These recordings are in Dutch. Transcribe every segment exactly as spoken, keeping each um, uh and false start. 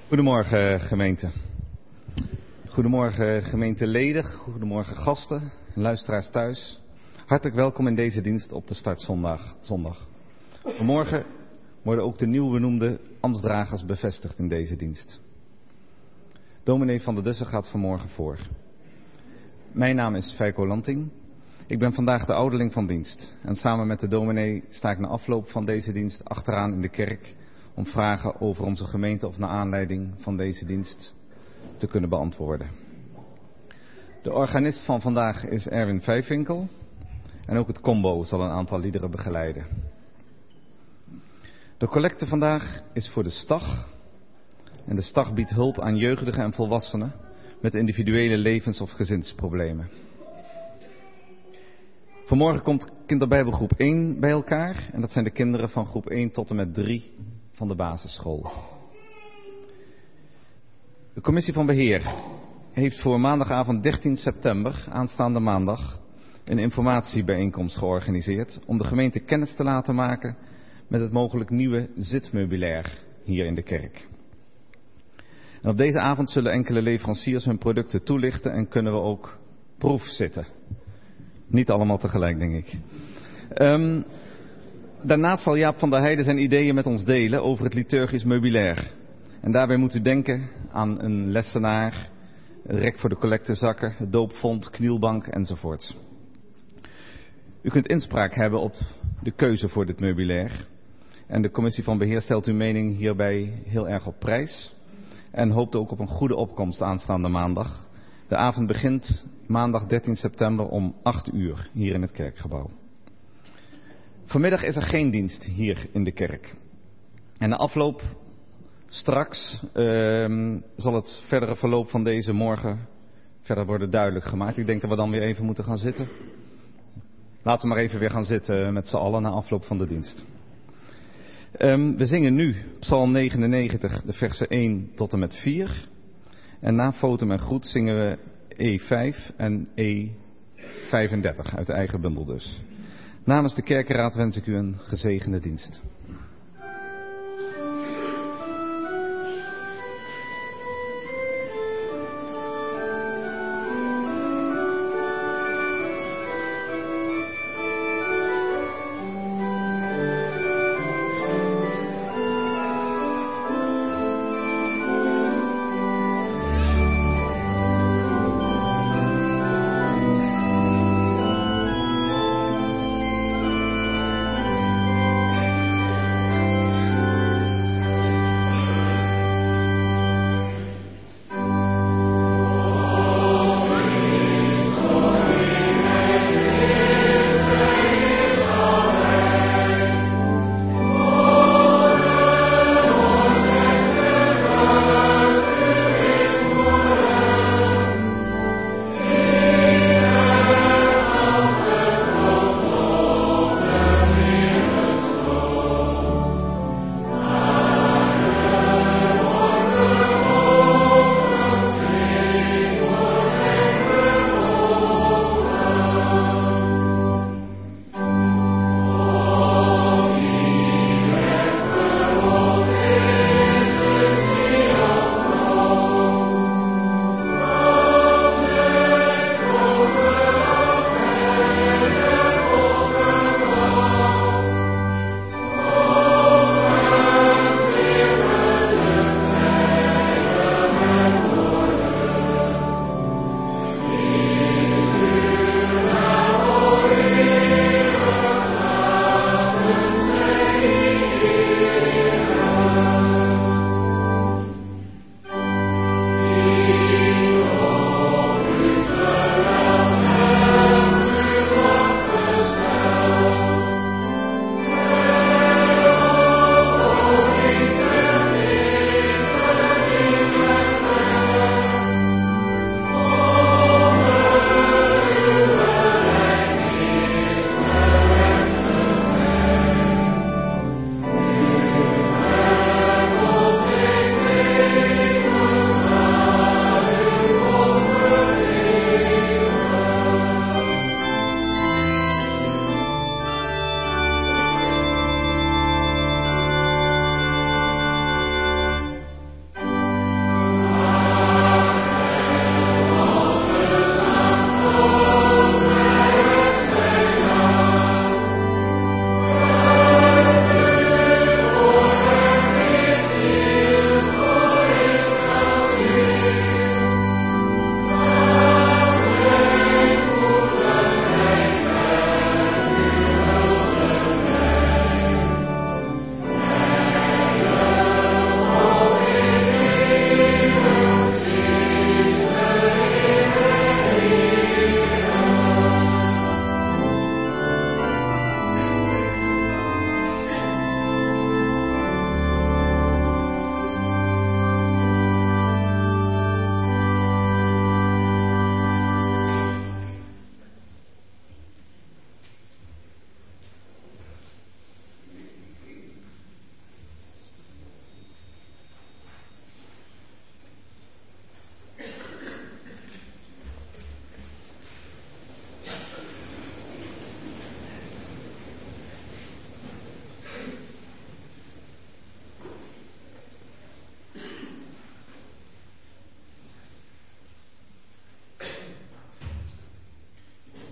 Goedemorgen gemeente. Goedemorgen gemeenteleden, goedemorgen gasten en luisteraars thuis. Hartelijk welkom in deze dienst op de startzondag. Zondag. Vanmorgen worden ook de nieuw benoemde ambtsdragers bevestigd in deze dienst. Dominee van der Dussen gaat vanmorgen voor. Mijn naam is Feiko Lanting. Ik ben vandaag de ouderling van dienst. En samen met de dominee sta ik na afloop van deze dienst achteraan in de kerk om vragen over onze gemeente of naar aanleiding van deze dienst te kunnen beantwoorden. De organist van vandaag is Erwin Vijfwinkel en ook het combo zal een aantal liederen begeleiden. De collecte vandaag is voor de Stag en de Stag biedt hulp aan jeugdigen en volwassenen met individuele levens- of gezinsproblemen. Vanmorgen komt kinderbijbelgroep één bij elkaar en dat zijn de kinderen van groep één tot en met drie van de basisschool. De commissie van beheer heeft voor maandagavond dertien september, aanstaande maandag, een informatiebijeenkomst georganiseerd om de gemeente kennis te laten maken met het mogelijk nieuwe zitmeubilair hier in de kerk. En op deze avond zullen enkele leveranciers hun producten toelichten en kunnen we ook proefzitten. Niet allemaal tegelijk, denk ik. Um, daarnaast zal Jaap van der Heijden zijn ideeën met ons delen over het liturgisch meubilair. En daarbij moet u denken aan een lessenaar, een rek voor de collectezakken, het doopvont, knielbank enzovoorts. U kunt inspraak hebben op de keuze voor dit meubilair. En de commissie van beheer stelt uw mening hierbij heel erg op prijs. En hoopt ook op een goede opkomst aanstaande maandag. De avond begint maandag dertien september om acht uur hier in het kerkgebouw. Vanmiddag is er geen dienst hier in de kerk. En na afloop straks uh, zal het verdere verloop van deze morgen verder worden duidelijk gemaakt. Ik denk dat we dan weer even moeten gaan zitten. Laten we maar even weer gaan zitten met z'n allen na afloop van de dienst. Um, we zingen nu Psalm negenennegentig, de versen één tot en met vier. En na Fotum en Groet zingen we E vijf en E vijfendertig uit de eigen bundel dus. Namens de kerkenraad wens ik u een gezegende dienst. Thank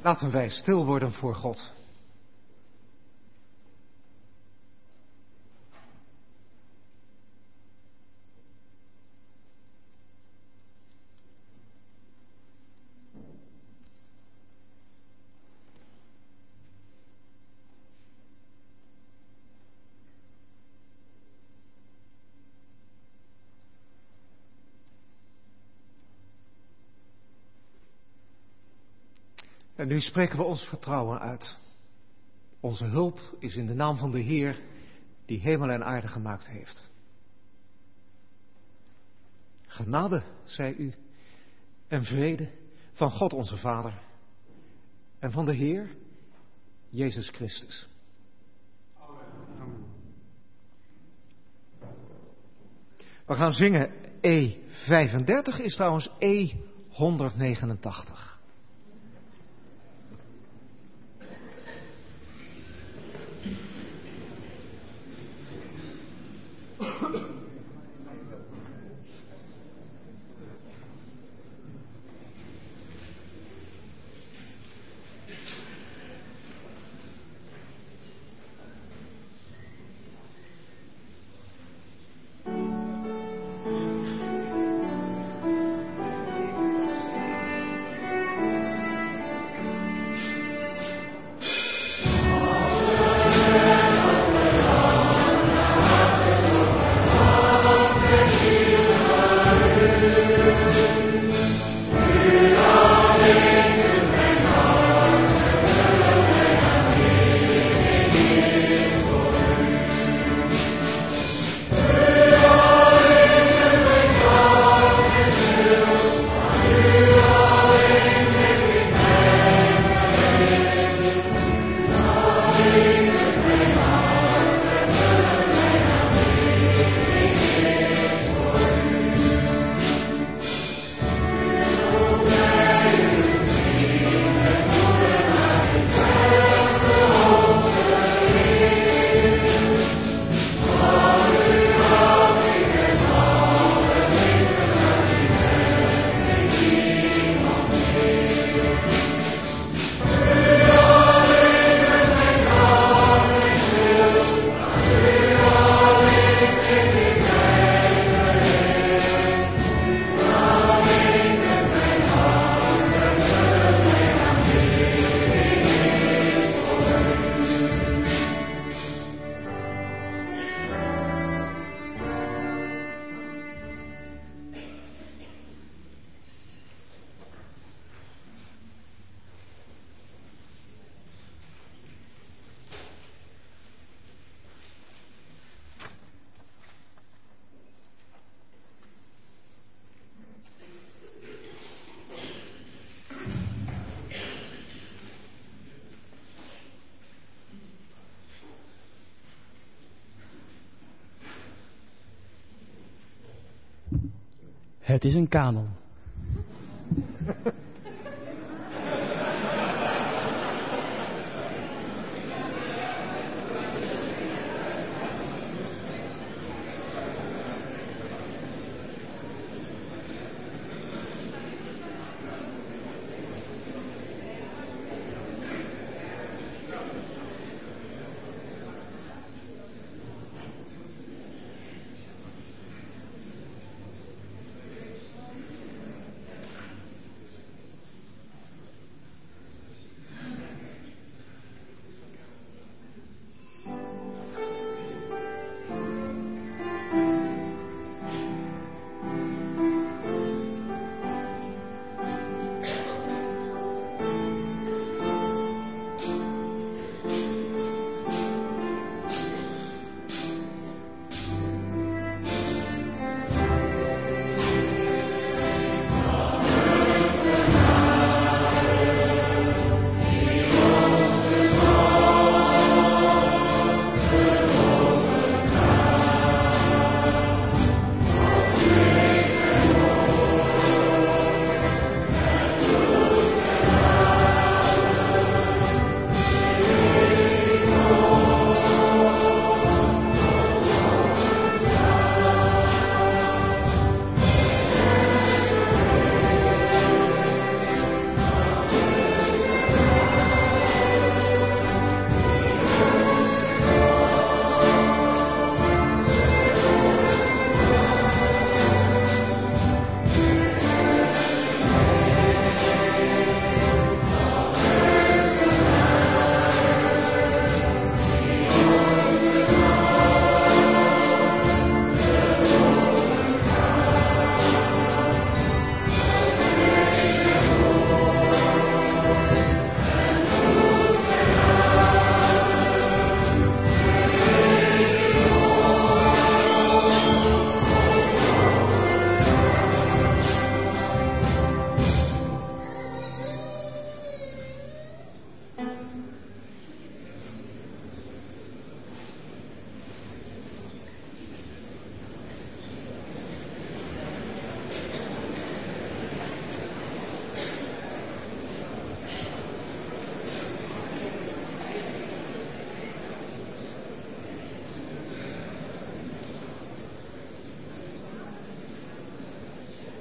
Laten wij stil worden voor God. En nu spreken we ons vertrouwen uit. Onze hulp is in de naam van de Heer, die hemel en aarde gemaakt heeft. Genade, zij u, en vrede van God onze Vader en van de Heer, Jezus Christus. Amen. We gaan zingen E vijfendertig, is trouwens E honderdnegenentachtig. Het is een kanon.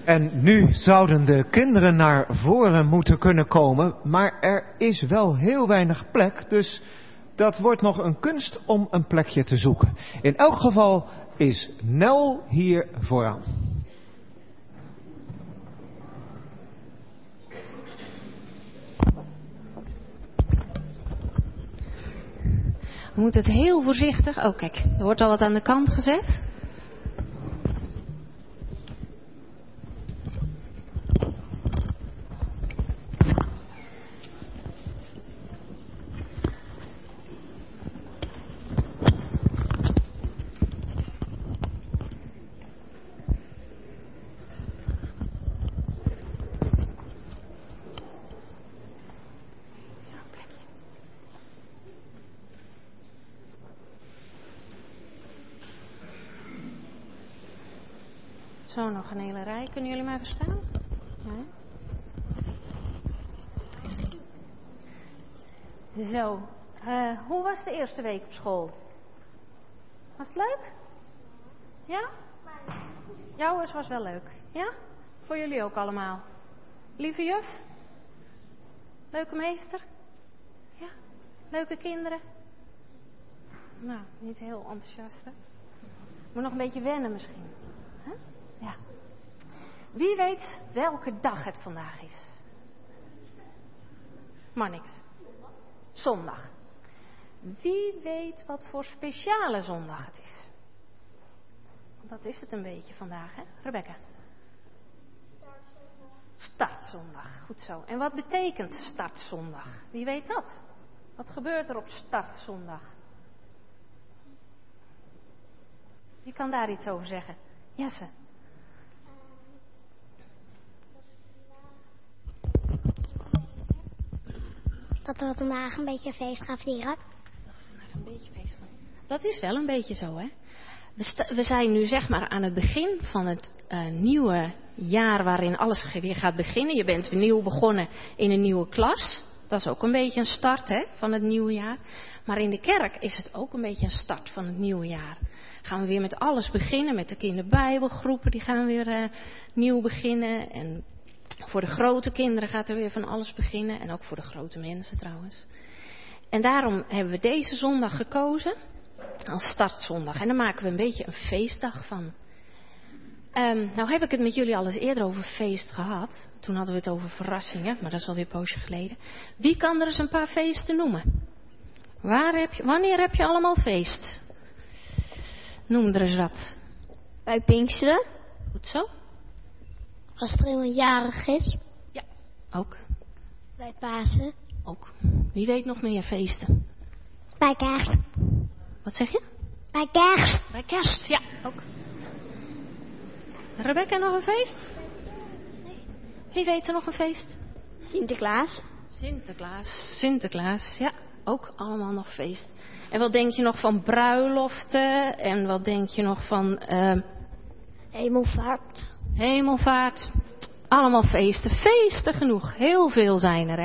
En nu zouden de kinderen naar voren moeten kunnen komen, maar er is wel heel weinig plek, dus dat wordt nog een kunst om een plekje te zoeken. In elk geval is Nel hier vooraan. We moeten het heel voorzichtig... Oh kijk, er wordt al wat aan de kant gezet. Zo, nog een hele rij. Kunnen jullie mij verstaan? Ja. Zo. Uh, hoe was de eerste week op school? Was het leuk? Ja? Jouw was, was wel leuk. Ja? Voor jullie ook allemaal. Lieve juf? Leuke meester? Ja? Leuke kinderen? Nou, niet heel enthousiast, hè? Moet nog een beetje wennen misschien. Huh? Ja. Wie weet welke dag het vandaag is? Maar niks. Zondag. Wie weet wat voor speciale zondag het is? Dat is het een beetje vandaag, hè? Rebecca? Startzondag. Goed zo. En wat betekent startzondag? Wie weet dat? Wat gebeurt er op startzondag? Wie kan daar iets over zeggen? Jesse? Dat we vandaag een beetje feest gaan vieren. Dat we vandaag een beetje feest gaan vieren. Dat is wel een beetje zo, hè? We, sta- we zijn nu zeg maar aan het begin van het uh, nieuwe jaar waarin alles weer gaat beginnen. Je bent weer nieuw begonnen in een nieuwe klas. Dat is ook een beetje een start, hè, van het nieuwe jaar. Maar in de kerk is het ook een beetje een start van het nieuwe jaar. Gaan we weer met alles beginnen, met de kinderbijbelgroepen, die gaan weer uh, nieuw beginnen. En voor de grote kinderen gaat er weer van alles beginnen. En ook voor de grote mensen trouwens. En daarom hebben we deze zondag gekozen als startzondag. En daar maken we een beetje een feestdag van. Um, nou heb ik het met jullie al eens eerder over feest gehad. Toen hadden we het over verrassingen, maar dat is alweer een poosje geleden. Wie kan er eens een paar feesten noemen? Waar heb je, wanneer heb je allemaal feest? Noem er eens wat. Bij Pinksteren. Goed zo. Als er iemand jarig is. Ja, ook. Bij Pasen. Ook. Wie weet nog meer feesten? Bij Kerst. Wat zeg je? Bij Kerst. Bij Kerst, ja, ook. Rebecca, nog een feest? Wie weet er nog een feest? Sinterklaas. Sinterklaas, Sinterklaas, ja, ook allemaal nog feest. En wat denk je nog van bruiloften? En wat denk je nog van... Uh... Hemelvaart. Hemelvaart. Allemaal feesten. Feesten genoeg. Heel veel zijn er, hè.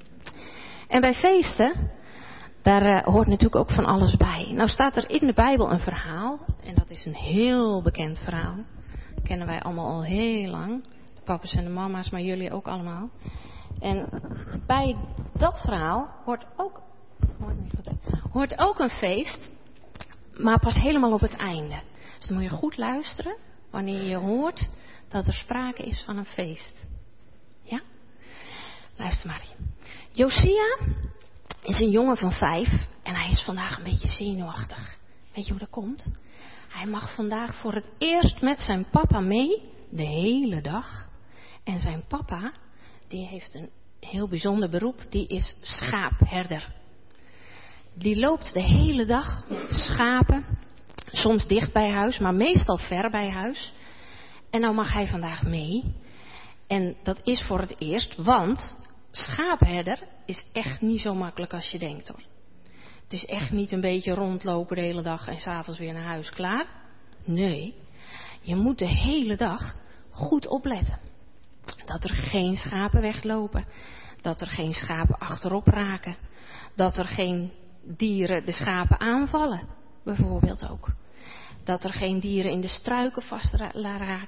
En bij feesten, daar uh, hoort natuurlijk ook van alles bij. Nou staat er in de Bijbel een verhaal. En dat is een heel bekend verhaal. Dat kennen wij allemaal al heel lang. De papa's en de mama's, maar jullie ook allemaal. En bij dat verhaal hoort ook, hoort, niet goed, hoort ook een feest. Maar pas helemaal op het einde. Dus dan moet je goed luisteren wanneer je hoort dat er sprake is van een feest. Ja? Luister maar. Josia is een jongen van vijf en hij is vandaag een beetje zenuwachtig. Weet je hoe dat komt? Hij mag vandaag voor het eerst met zijn papa mee, de hele dag. En zijn papa, die heeft een heel bijzonder beroep, die is schaapherder. Die loopt de hele dag met schapen, soms dicht bij huis, maar meestal ver bij huis. En nou mag hij vandaag mee. En dat is voor het eerst, want schaapherder is echt niet zo makkelijk als je denkt, hoor. Het is echt niet een beetje rondlopen de hele dag en 's avonds weer naar huis klaar. Nee, je moet de hele dag goed opletten. Dat er geen schapen weglopen. Dat er geen schapen achterop raken. Dat er geen dieren de schapen aanvallen, bijvoorbeeld ook. Dat er geen dieren in de struiken vast raken.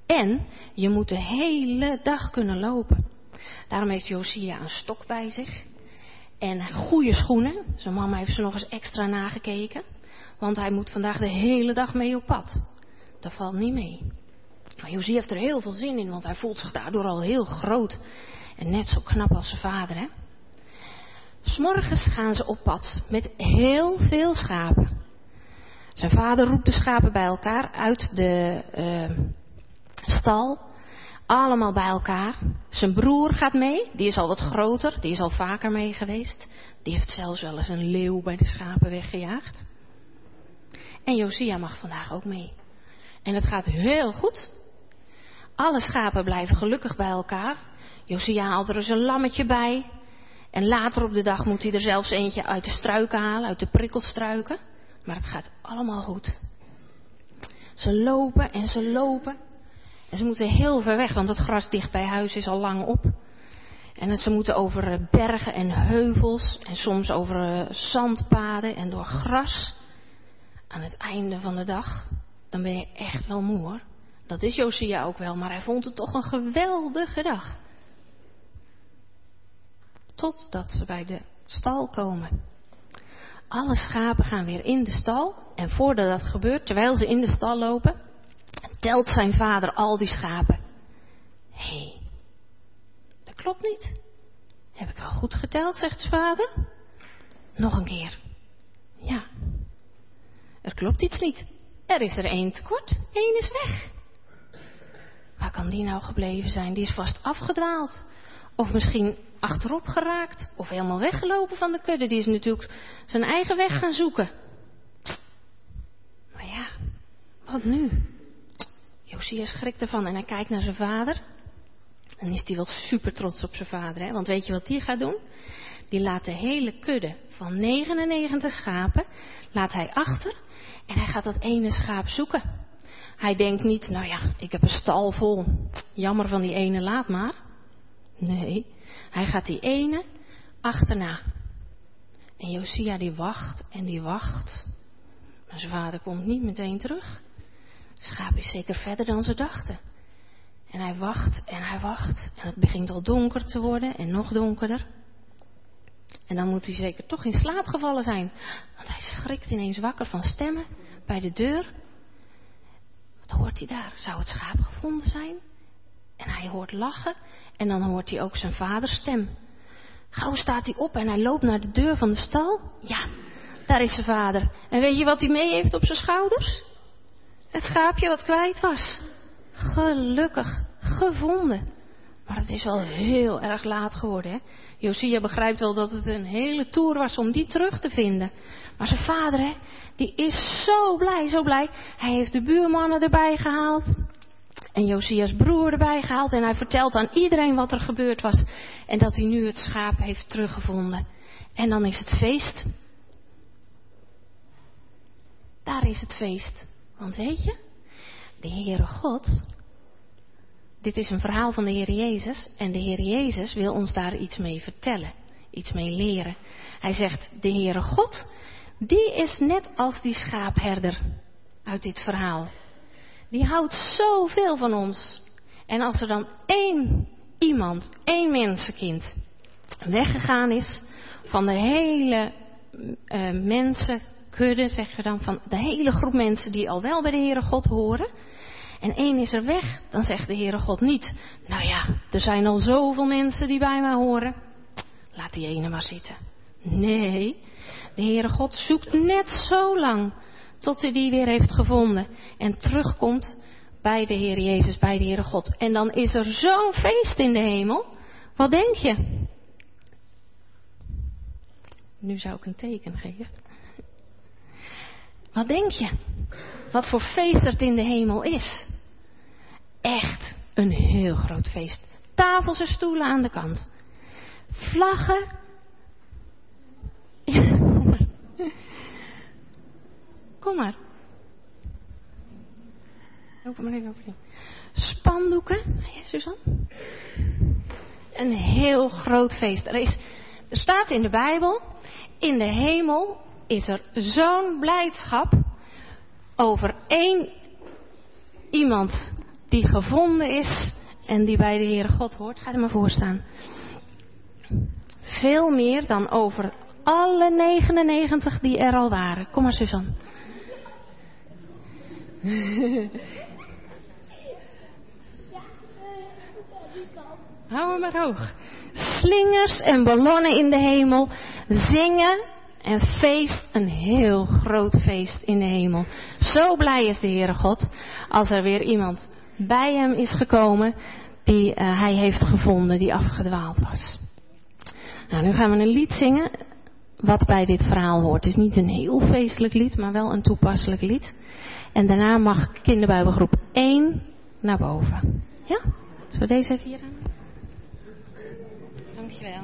En je moet de hele dag kunnen lopen. Daarom heeft Josia een stok bij zich. En goede schoenen. Zijn mama heeft ze nog eens extra nagekeken. Want hij moet vandaag de hele dag mee op pad. Dat valt niet mee. Maar Josia heeft er heel veel zin in. Want hij voelt zich daardoor al heel groot. En net zo knap als zijn vader, hè. 'S Morgens gaan ze op pad. Met heel veel schapen. Zijn vader roept de schapen bij elkaar uit de uh, stal. Allemaal bij elkaar. Zijn broer gaat mee. Die is al wat groter. Die is al vaker mee geweest. Die heeft zelfs wel eens een leeuw bij de schapen weggejaagd. En Josia mag vandaag ook mee. En het gaat heel goed. Alle schapen blijven gelukkig bij elkaar. Josia haalt er eens een lammetje bij. En later op de dag moet hij er zelfs eentje uit de struiken halen. Uit de prikkelstruiken. Maar het gaat allemaal goed. Ze lopen en ze lopen. En ze moeten heel ver weg, want het gras dicht bij huis is al lang op. En ze moeten over bergen en heuvels en soms over zandpaden en door gras. Aan het einde van de dag, dan ben je echt wel moe hoor. Dat is Josia ook wel, maar hij vond het toch een geweldige dag. Totdat ze bij de stal komen. Alle schapen gaan weer in de stal. En voordat dat gebeurt, terwijl ze in de stal lopen, telt zijn vader al die schapen. Hé, hey, dat klopt niet. Heb ik wel goed geteld, zegt zijn vader. Nog een keer. Ja, er klopt iets niet. Er is er één tekort. Eén is weg. Waar kan die nou gebleven zijn? Die is vast afgedwaald. Of misschien achterop geraakt. Of helemaal weggelopen van de kudde. Die is natuurlijk zijn eigen weg gaan zoeken. Maar ja, wat nu? Josia schrikt ervan en hij kijkt naar zijn vader. En is hij wel super trots op zijn vader. Hè? Want weet je wat die gaat doen? Die laat de hele kudde van negenennegentig schapen laat hij achter. En hij gaat dat ene schaap zoeken. Hij denkt niet, nou ja, ik heb een stal vol. Jammer van die ene, laat maar. Nee, hij gaat die ene achterna. En Josia die wacht en die wacht. Maar zijn vader komt niet meteen terug. Het schaap is zeker verder dan ze dachten. En hij wacht en hij wacht. En het begint al donker te worden en nog donkerder. En dan moet hij zeker toch in slaap gevallen zijn. Want hij schrikt ineens wakker van stemmen bij de deur. Wat hoort hij daar? Zou het schaap gevonden zijn? En hij hoort lachen. En dan hoort hij ook zijn vaders stem. Gauw staat hij op en hij loopt naar de deur van de stal. Ja, daar is zijn vader. En weet je wat hij mee heeft op zijn schouders? Het schaapje wat kwijt was. Gelukkig gevonden. Maar het is wel heel erg laat geworden, hè. Josia begrijpt wel dat het een hele toer was om die terug te vinden. Maar zijn vader, hè, die is zo blij, zo blij. Hij heeft de buurmannen erbij gehaald. En Josia's broer erbij gehaald. En hij vertelt aan iedereen wat er gebeurd was. En dat hij nu het schaap heeft teruggevonden. En dan is het feest. Daar is het feest. Want weet je, de Heere God, dit is een verhaal van de Heer Jezus. En de Heer Jezus wil ons daar iets mee vertellen. Iets mee leren. Hij zegt, de Heere God, die is net als die schaapherder uit dit verhaal. Die houdt zoveel van ons. En als er dan één iemand, één mensenkind weggegaan is van de hele uh, mensenkudde, zeg je dan, van de hele groep mensen die al wel bij de Heere God horen. En één is er weg, dan zegt de Heere God niet, nou ja, er zijn al zoveel mensen die bij mij horen. Laat die ene maar zitten. Nee, de Heere God zoekt net zo lang tot hij die weer heeft gevonden. En terugkomt bij de Heer Jezus, bij de Heere God. En dan is er zo'n feest in de hemel. Wat denk je? Nu zou ik een teken geven. Wat denk je? Wat voor feest er in de hemel is? Echt een heel groot feest. Tafels en stoelen aan de kant. Vlaggen. Kom maar. Open maar even over. Spandoeken. Ja, Suzanne? Een heel groot feest. Er, is, er staat in de Bijbel, in de hemel is er zo'n blijdschap over één iemand die gevonden is en die bij de Heere God hoort. Ga er maar voor staan. Veel meer dan over alle negenennegentig die er al waren. Kom maar, Suzanne. Hou hem maar hoog. Slingers en ballonnen in de hemel. Zingen en feest. Een heel groot feest in de hemel. Zo blij is de Heere God als er weer iemand bij hem is gekomen die uh, hij heeft gevonden, die afgedwaald was. Nou, nu gaan we een lied zingen wat bij dit verhaal hoort. Het is niet een heel feestelijk lied, maar wel een toepasselijk lied. En daarna mag kinderbijbelgroep één naar boven. Ja? Zullen we deze even hier aan? Dankjewel.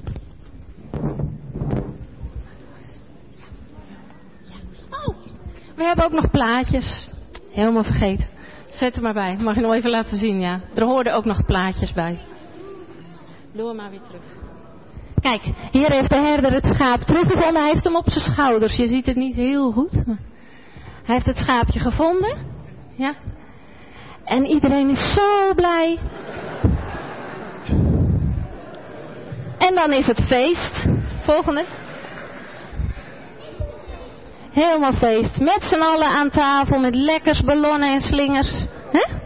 Oh, we hebben ook nog plaatjes. Helemaal vergeten. Zet er maar bij. Mag je nog even laten zien, ja. Er hoorden ook nog plaatjes bij. Doe hem maar weer terug. Kijk, hier heeft de herder het schaap teruggevonden. Hij heeft hem op zijn schouders. Je ziet het niet heel goed. Maar hij heeft het schaapje gevonden. Ja. En iedereen is zo blij. En dan is het feest. Volgende. Helemaal feest. Met z'n allen aan tafel. Met lekkers, ballonnen en slingers. Hè?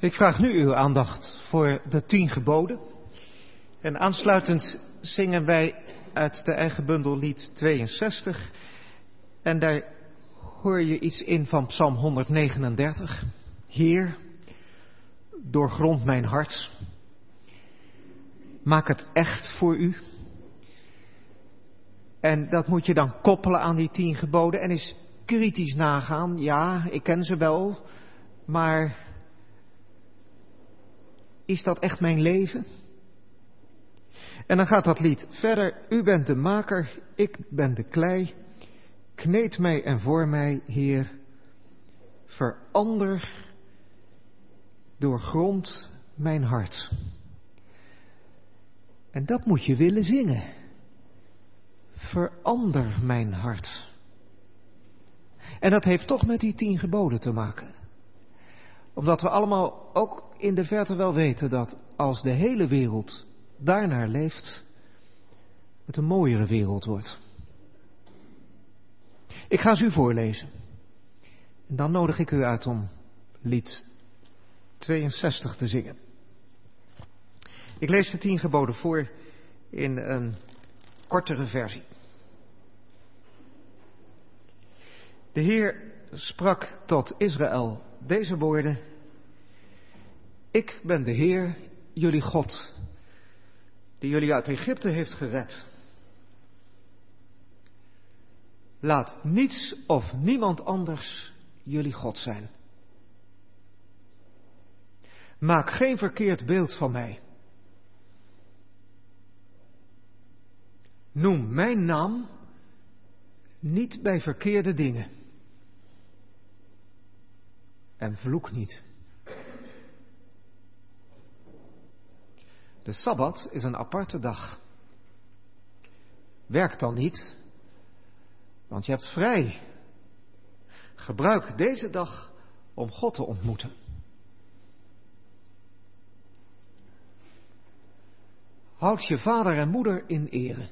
Ik vraag nu uw aandacht voor de tien geboden. En aansluitend zingen wij uit de eigen bundel lied tweeënzestig. En daar hoor je iets in van Psalm honderdnegenendertig. Heer, doorgrond mijn hart. Maak het echt voor u. En dat moet je dan koppelen aan die tien geboden en eens kritisch nagaan. Ja, ik ken ze wel, maar is dat echt mijn leven? En dan gaat dat lied verder. U bent de maker, ik ben de klei. Kneed mij en vorm mij, Heer. Verander, doorgrond mijn hart. En dat moet je willen zingen. Verander mijn hart. En dat heeft toch met die tien geboden te maken. Omdat we allemaal ook in de verte wel weten dat als de hele wereld daarnaar leeft, het een mooiere wereld wordt. Ik ga ze u voorlezen. En dan nodig ik u uit om lied tweeënzestig te zingen. Ik lees de tien geboden voor in een kortere versie. De Heer sprak tot Israël deze woorden. Ik ben de Heer, jullie God, die jullie uit Egypte heeft gered. Laat niets of niemand anders jullie God zijn. Maak geen verkeerd beeld van mij. Noem mijn naam niet bij verkeerde dingen. En vloek niet. De Sabbat is een aparte dag. Werk dan niet, want je hebt vrij. Gebruik deze dag om God te ontmoeten. Houd je vader en moeder in ere.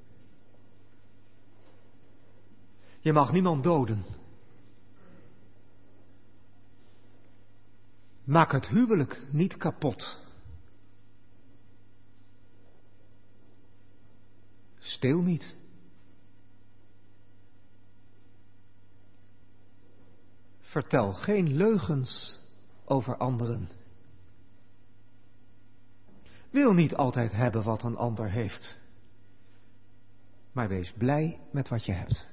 Je mag niemand doden. Maak het huwelijk niet kapot. Steel niet. Vertel geen leugens over anderen. Wil niet altijd hebben wat een ander heeft. Maar wees blij met wat je hebt.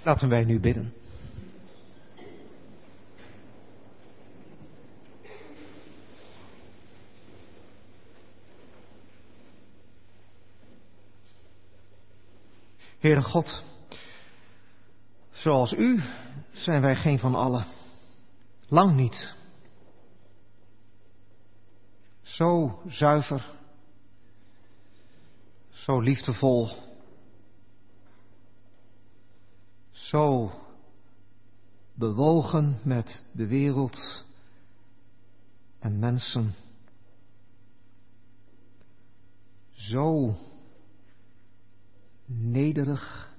Laten wij nu bidden. Heere God, zoals u zijn wij geen van allen. Lang niet. Zo zuiver, zo liefdevol, zo bewogen met de wereld en mensen. Zo nederig.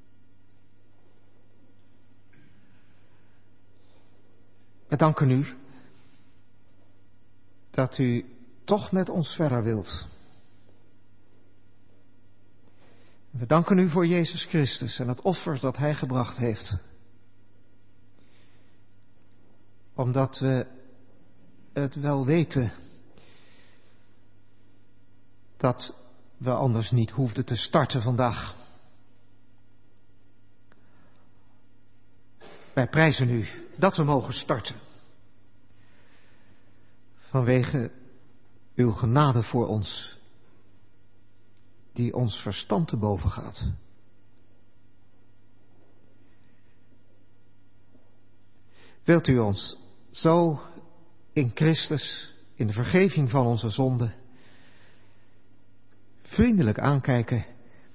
We danken u dat u toch met ons verder wilt. We danken u voor Jezus Christus en het offer dat hij gebracht heeft. Omdat we het wel weten dat we anders niet hoefden te starten vandaag. Wij prijzen u dat we mogen starten. Vanwege uw genade voor ons, die ons verstand te boven gaat. Wilt u ons zo in Christus, in de vergeving van onze zonden, vriendelijk aankijken,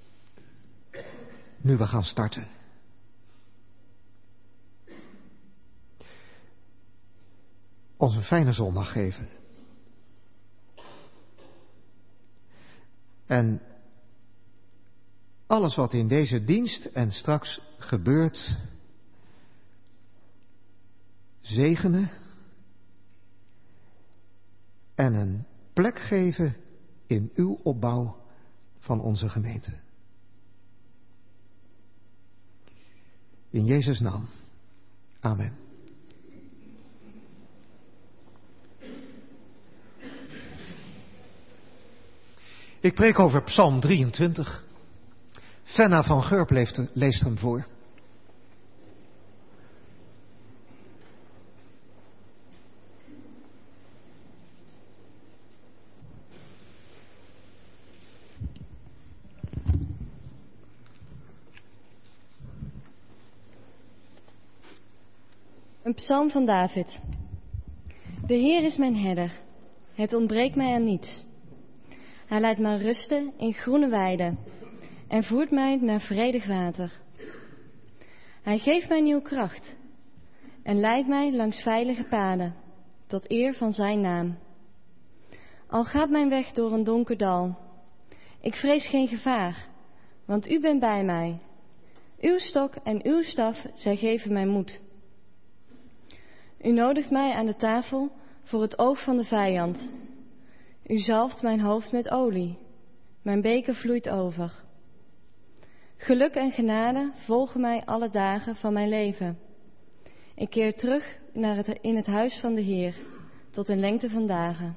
nu we gaan starten. Ons een fijne zondag geven. En alles wat in deze dienst en straks gebeurt, zegenen en een plek geven in uw opbouw van onze gemeente. In Jezus' naam. Amen. Ik preek over Psalm drieëntwintig. Fenna van Gurp leest hem voor. Een psalm van David. De Heer is mijn herder. Het ontbreekt mij aan niets. Hij laat mij rusten in groene weiden en voert mij naar vredig water. Hij geeft mij nieuwe kracht en leidt mij langs veilige paden, tot eer van zijn naam. Al gaat mijn weg door een donker dal, ik vrees geen gevaar, want u bent bij mij. Uw stok en uw staf, zij geven mij moed. U nodigt mij aan de tafel voor het oog van de vijand. U zalft mijn hoofd met olie. Mijn beker vloeit over. Geluk en genade volgen mij alle dagen van mijn leven. Ik keer terug naar het, in het huis van de Heer, tot een lengte van dagen.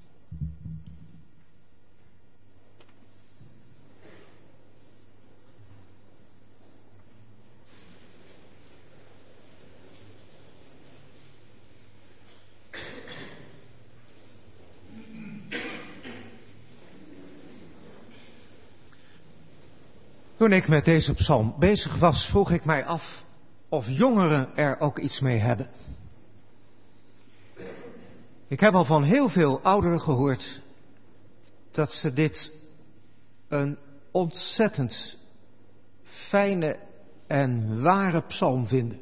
Toen ik met deze psalm bezig was, vroeg ik mij af of jongeren er ook iets mee hebben. Ik heb al van heel veel ouderen gehoord dat ze dit een ontzettend fijne en ware psalm vinden.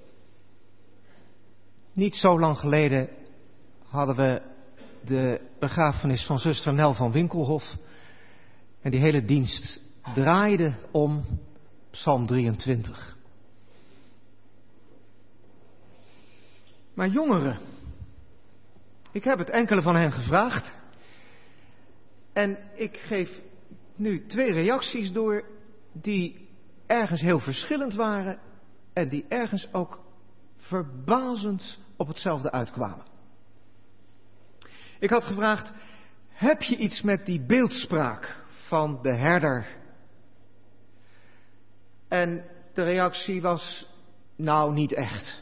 Niet zo lang geleden hadden we de begrafenis van zuster Nel van Winkelhof en die hele dienst draaide om Psalm drieëntwintig. Maar jongeren, ik heb het enkele van hen gevraagd en ik geef nu twee reacties door die ergens heel verschillend waren en die ergens ook verbazend op hetzelfde uitkwamen. Ik had gevraagd, heb je iets met die beeldspraak van de herder? En de reactie was, nou niet echt.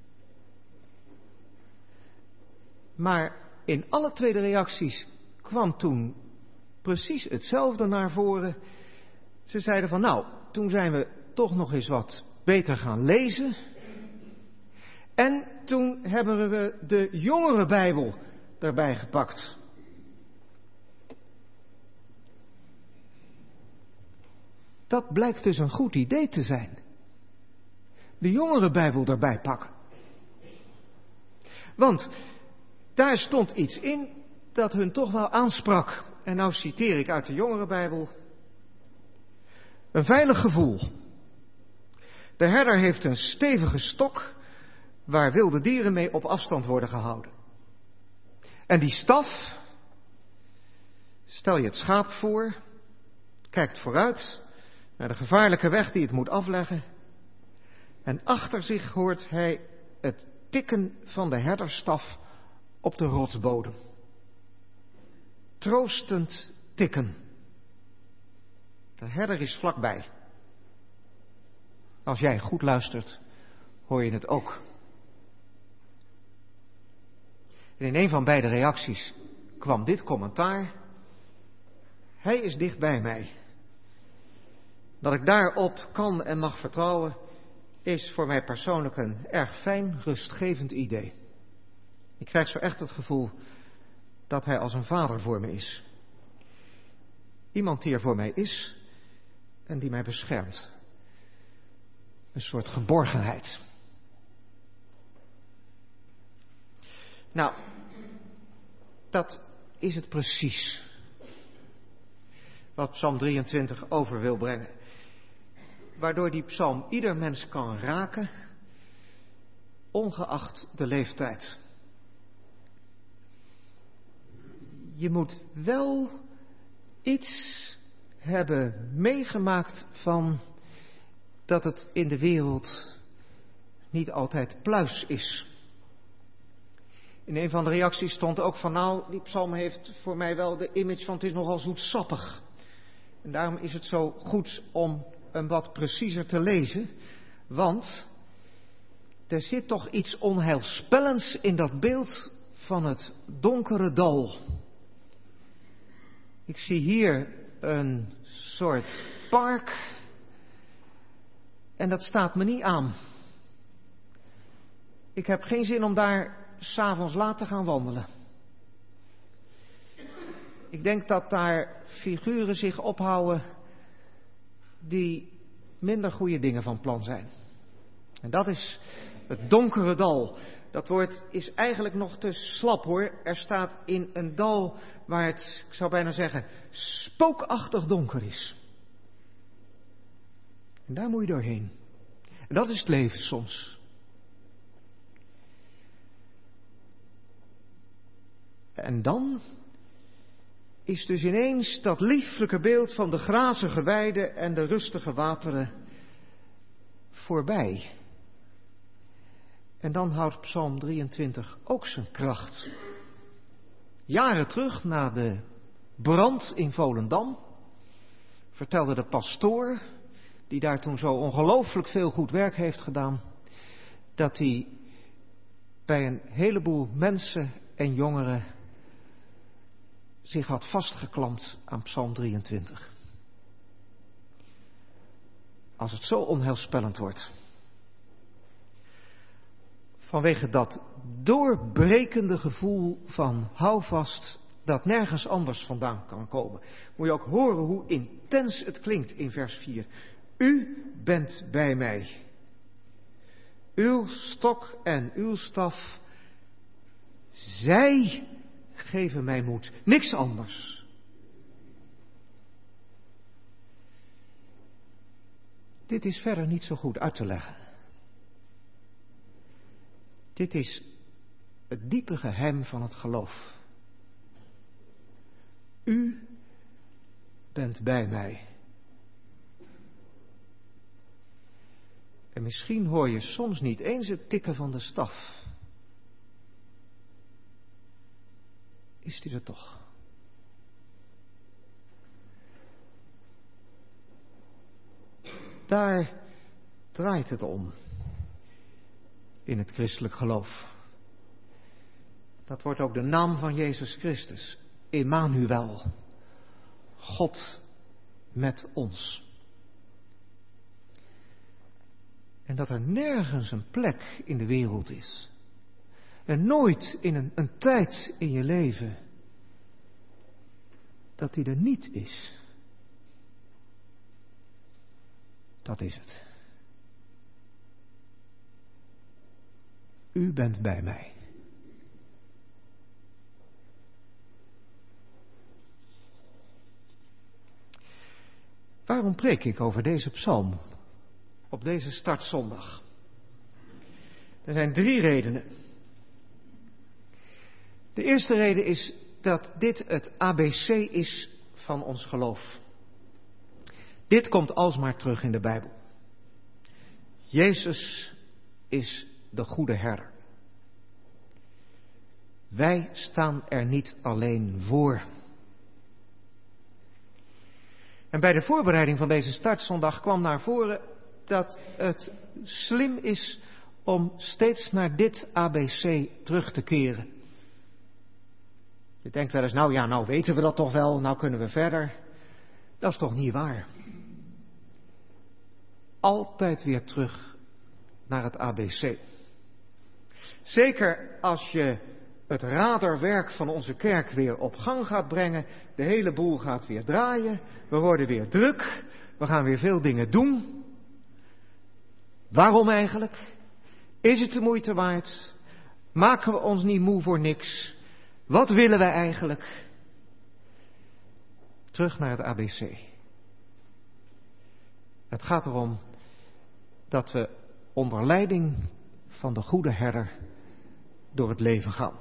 Maar in alle twee de reacties kwam toen precies hetzelfde naar voren. Ze zeiden van, nou, toen zijn we toch nog eens wat beter gaan lezen. En toen hebben we de jongere Bijbel erbij gepakt. Dat blijkt dus een goed idee te zijn. De jongere Bijbel erbij pakken. Want daar stond iets in dat hun toch wel aansprak. En nou citeer ik uit de jongere Bijbel. Een veilig gevoel. De herder heeft een stevige stok waar wilde dieren mee op afstand worden gehouden. En die staf, stel je het schaap voor, kijkt vooruit naar de gevaarlijke weg die het moet afleggen. En achter zich hoort hij het tikken van de herderstaf op de rotsbodem. Troostend tikken. De herder is vlakbij. Als jij goed luistert, hoor je het ook. En in een van beide reacties kwam dit commentaar. Hij is dicht bij mij. Dat ik daarop kan en mag vertrouwen, is voor mij persoonlijk een erg fijn, rustgevend idee. Ik krijg zo echt het gevoel dat hij als een vader voor me is. Iemand die er voor mij is en die mij beschermt. Een soort geborgenheid. Nou, dat is het precies wat Psalm drieëntwintig over wil brengen. Waardoor die psalm ieder mens kan raken, ongeacht de leeftijd. Je moet wel iets hebben meegemaakt van dat het in de wereld niet altijd pluis is. In een van de reacties stond ook van, nou, die psalm heeft voor mij wel de image van het is nogal zoetsappig. En daarom is het zo goed om hem wat preciezer te lezen, want er zit toch iets onheilspellends in dat beeld van het donkere dal. Ik zie hier een soort park en dat staat me niet aan. Ik heb geen zin om daar 's avonds laat te gaan wandelen. Ik denk dat daar figuren zich ophouden die minder goede dingen van plan zijn. En dat is het donkere dal. Dat woord is eigenlijk nog te slap hoor. Er staat in een dal waar het, ik zou bijna zeggen, spookachtig donker is. En daar moet je doorheen. En dat is het leven soms. En dan is dus ineens dat lieflijke beeld van de grazige weiden en de rustige wateren voorbij. En dan houdt Psalm drieëntwintig ook zijn kracht. Jaren terug, na de brand in Volendam, vertelde de pastoor, die daar toen zo ongelooflijk veel goed werk heeft gedaan, dat hij bij een heleboel mensen en jongeren zich had vastgeklampt aan Psalm drieëntwintig. Als het zo onheilspellend wordt. Vanwege dat doorbrekende gevoel van houvast dat nergens anders vandaan kan komen. Moet je ook horen hoe intens het klinkt in vers vier. U bent bij mij. Uw stok en uw staf, zij geven mij moed. Niks anders. Dit is verder niet zo goed uit te leggen. Dit is het diepe geheim van het geloof. U bent bij mij. En misschien hoor je soms niet eens het tikken van de staf. Is die er toch? Daar draait het om in het christelijk geloof. Dat wordt ook de naam van Jezus Christus. Emmanuel. God met ons. En dat er nergens een plek in de wereld is. En nooit in een, een tijd in je leven. Dat die er niet is. Dat is het. U bent bij mij. Waarom preek ik over deze psalm op deze startzondag? Er zijn drie redenen. De eerste reden is dat dit het A B C is van ons geloof. Dit komt alsmaar terug in de Bijbel. Jezus is de goede herder. Wij staan er niet alleen voor. En bij de voorbereiding van deze startzondag kwam naar voren dat het slim is om steeds naar dit A B C terug te keren. Je denkt wel eens, nou ja, nou weten we dat toch wel, nou kunnen we verder. Dat is toch niet waar. Altijd weer terug naar het A B C. Zeker als je het radarwerk van onze kerk weer op gang gaat brengen. De hele boel gaat weer draaien. We worden weer druk. We gaan weer veel dingen doen. Waarom eigenlijk? Is het de moeite waard? Maken we ons niet moe voor niks? Wat willen wij eigenlijk? Terug naar het A B C. Het gaat erom dat we onder leiding van de goede herder door het leven gaan.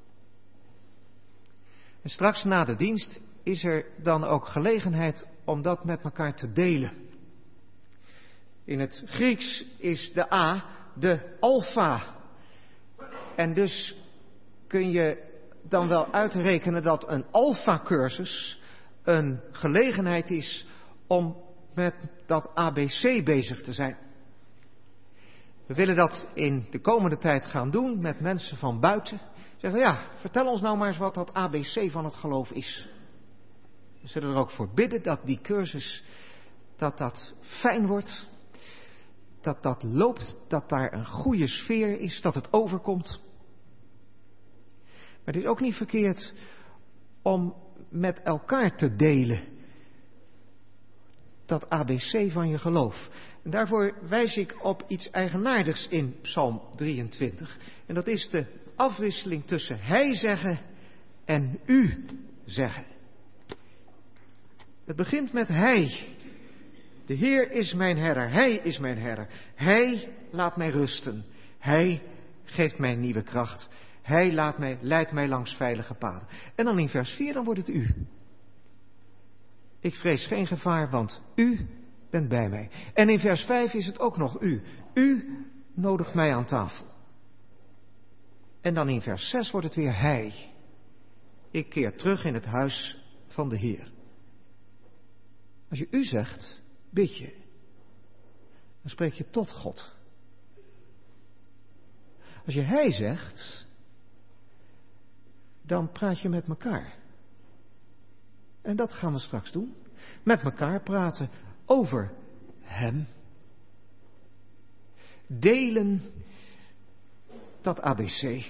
En straks na de dienst is er dan ook gelegenheid om dat met elkaar te delen. In het Grieks is de A de alfa. En dus kun je dan wel uitrekenen dat een alfa-cursus een gelegenheid is om met dat A B C bezig te zijn. We willen dat in de komende tijd gaan doen met mensen van buiten. Zeggen, ja, vertel ons nou maar eens wat dat A B C van het geloof is. We zullen er ook voor bidden dat die cursus, dat dat fijn wordt. Dat dat loopt, dat daar een goede sfeer is, dat het overkomt. Maar het is ook niet verkeerd om met elkaar te delen dat A B C van je geloof. En daarvoor wijs ik op iets eigenaardigs in Psalm drieëntwintig. En dat is de afwisseling tussen hij zeggen en u zeggen. Het begint met hij. De Heer is mijn herder, hij is mijn herder. Hij laat mij rusten. Hij geeft mij nieuwe kracht. Hij laat mij, leidt mij langs veilige paden. En dan in vers vier, dan wordt het u. Ik vrees geen gevaar, want u bent bij mij. En in vers vijf is het ook nog u. U nodigt mij aan tafel. En dan in vers zes wordt het weer hij. Ik keer terug in het huis van de Heer. Als je u zegt, bid je. Dan spreek je tot God. Als je hij zegt, dan praat je met elkaar. En dat gaan we straks doen. Met elkaar praten over hem. Delen dat A B C.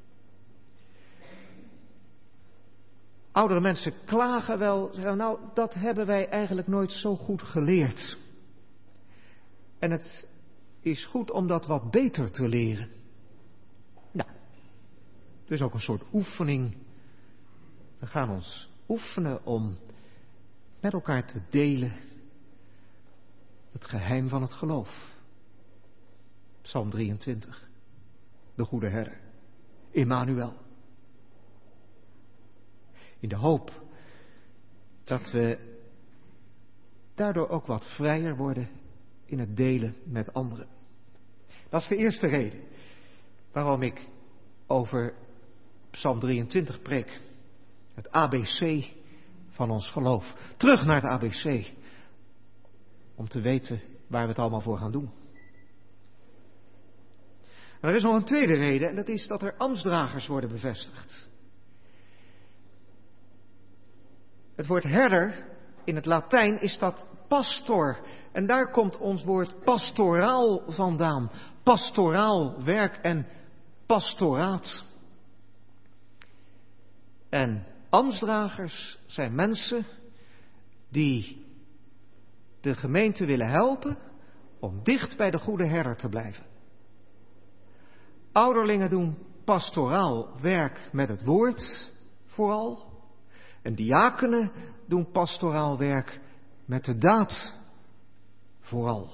Oudere mensen klagen wel, zeggen nou, dat hebben wij eigenlijk nooit zo goed geleerd. En het is goed om dat wat beter te leren. Nou, dus ook een soort oefening. We gaan ons oefenen om met elkaar te delen het geheim van het geloof. Psalm drieëntwintig. De goede herder. Emmanuel. In de hoop dat we daardoor ook wat vrijer worden in het delen met anderen. Dat is de eerste reden waarom ik over Psalm drieëntwintig preek. Het A B C van ons geloof. Terug naar het A B C. Om te weten waar we het allemaal voor gaan doen. En er is nog een tweede reden en dat is dat er ambtsdragers worden bevestigd. Het woord herder in het Latijn is dat pastor. En daar komt ons woord pastoraal vandaan. Pastoraal werk en pastoraat. En ambtsdragers zijn mensen die de gemeente willen helpen om dicht bij de goede herder te blijven. Ouderlingen doen pastoraal werk met het woord vooral. En diakenen doen pastoraal werk met de daad vooral.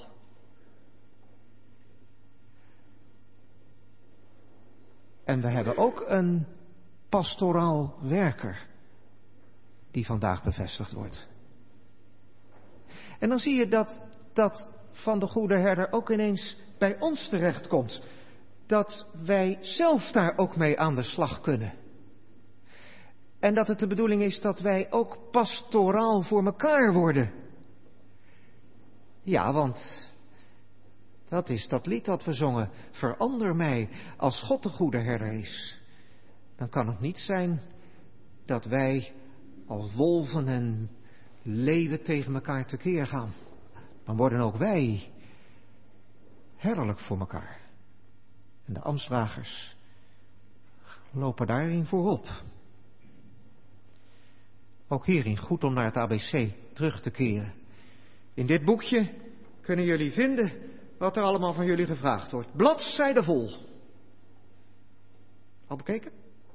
En we hebben ook een pastoraal werker die vandaag bevestigd wordt. En dan zie je dat dat van de goede herder ook ineens bij ons terechtkomt. Dat wij zelf daar ook mee aan de slag kunnen. En dat het de bedoeling is dat wij ook pastoraal voor elkaar worden. Ja, want dat is dat lied dat we zongen. Verander mij als God de goede herder is. Dan kan het niet zijn dat wij als wolven en leeuwen tegen elkaar tekeer gaan. Dan worden ook wij herderlijk voor elkaar. En de ambtsdragers lopen daarin voorop. Ook hierin goed om naar het A B C terug te keren. In dit boekje kunnen jullie vinden wat er allemaal van jullie gevraagd wordt. Bladzijde vol. Al bekeken?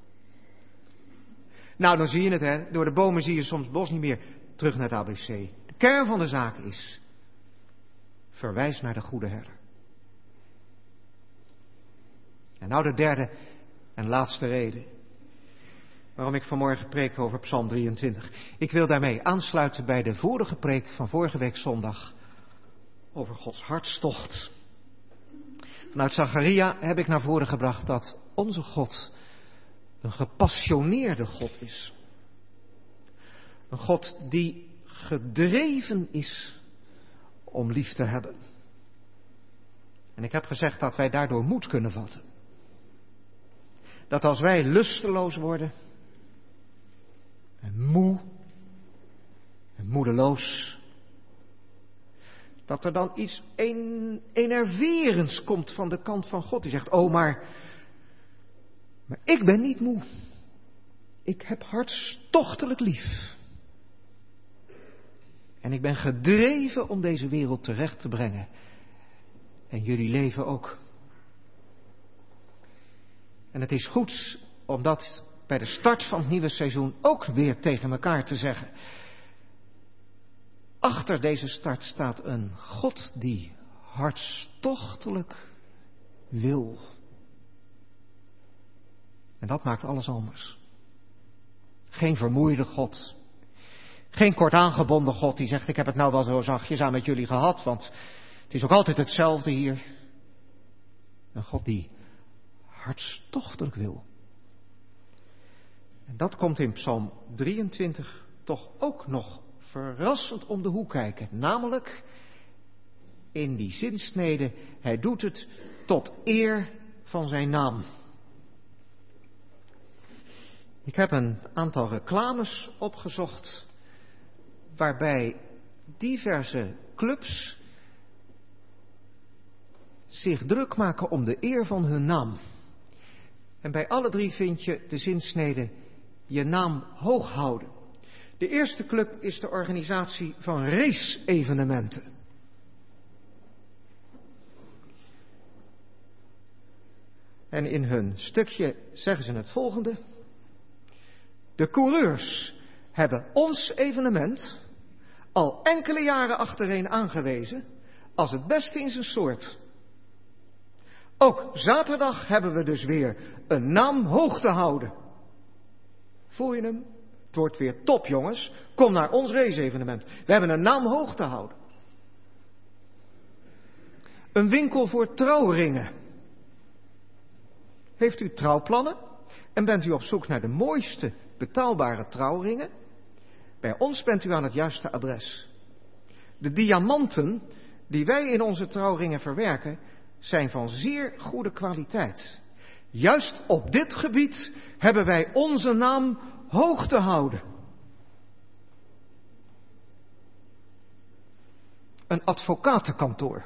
Nou, dan zie je het, hè. Door de bomen zie je soms het bos niet meer. Terug naar het A B C. De kern van de zaak is: verwijs naar de goede herder. En nou de derde en laatste reden waarom ik vanmorgen preek over Psalm drieëntwintig. Ik wil daarmee aansluiten bij de vorige preek van vorige week zondag over Gods hartstocht. Vanuit Zacharia heb ik naar voren gebracht dat onze God een gepassioneerde God is. Een God die gedreven is om lief te hebben. En ik heb gezegd dat wij daardoor moed kunnen vatten. Dat als wij lusteloos worden en moe en moedeloos, dat er dan iets een, enerverends komt van de kant van God. Die zegt, oh maar, maar ik ben niet moe. Ik heb hartstochtelijk lief. En ik ben gedreven om deze wereld terecht te brengen. En jullie leven ook. En het is goed om dat bij de start van het nieuwe seizoen ook weer tegen elkaar te zeggen. Achter deze start staat een God die hartstochtelijk wil. En dat maakt alles anders. Geen vermoeide God. Geen kort aangebonden God die zegt, ik heb het nou wel zo zachtjes aan met jullie gehad, want het is ook altijd hetzelfde hier. Een God die hartstochtelijk wil. En dat komt in Psalm drieëntwintig toch ook nog verrassend om de hoek kijken. Namelijk in die zinsnede, hij doet het tot eer van zijn naam. Ik heb een aantal reclames opgezocht waarbij diverse clubs zich druk maken om de eer van hun naam. En bij alle drie vind je de zinsnede je naam hoog houden. De eerste club is de organisatie van race-evenementen. En in hun stukje zeggen ze het volgende. De coureurs hebben ons evenement al enkele jaren achtereen aangewezen als het beste in zijn soort. Ook zaterdag hebben we dus weer een naam hoog te houden. Voel je hem? Het wordt weer top, jongens. Kom naar ons race-evenement. We hebben een naam hoog te houden. Een winkel voor trouwringen. Heeft u trouwplannen en bent u op zoek naar de mooiste betaalbare trouwringen? Bij ons bent u aan het juiste adres. De diamanten die wij in onze trouwringen verwerken, zijn van zeer goede kwaliteit. Juist op dit gebied hebben wij onze naam hoog te houden. Een advocatenkantoor.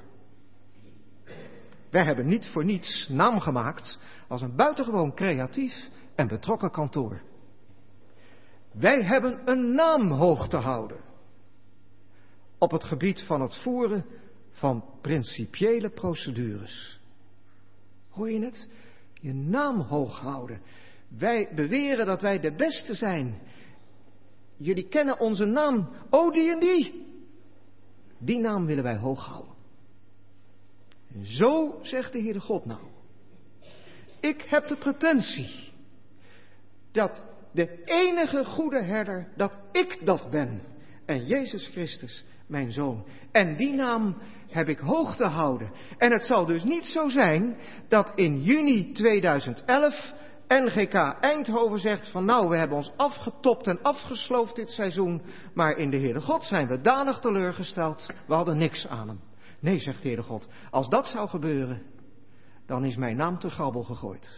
Wij hebben niet voor niets naam gemaakt als een buitengewoon creatief en betrokken kantoor. Wij hebben een naam hoog te houden. Op het gebied van het voeren van principiële procedures. Hoor je het? Je naam hoog houden. Wij beweren dat wij de beste zijn. Jullie kennen onze naam. Oh, die en die. Die naam willen wij hoog houden. En zo zegt de Heere God nou. Ik heb de pretentie dat de enige goede herder, dat ik dat ben. En Jezus Christus, mijn Zoon. En die naam heb ik hoog te houden. En het zal dus niet zo zijn dat in juni tweeduizend elf N G K Eindhoven zegt van nou, we hebben ons afgetopt en afgesloofd dit seizoen. Maar in de Heere God zijn we danig teleurgesteld. We hadden niks aan hem. Nee, zegt de Heere God, als dat zou gebeuren, dan is mijn naam te grabbel gegooid.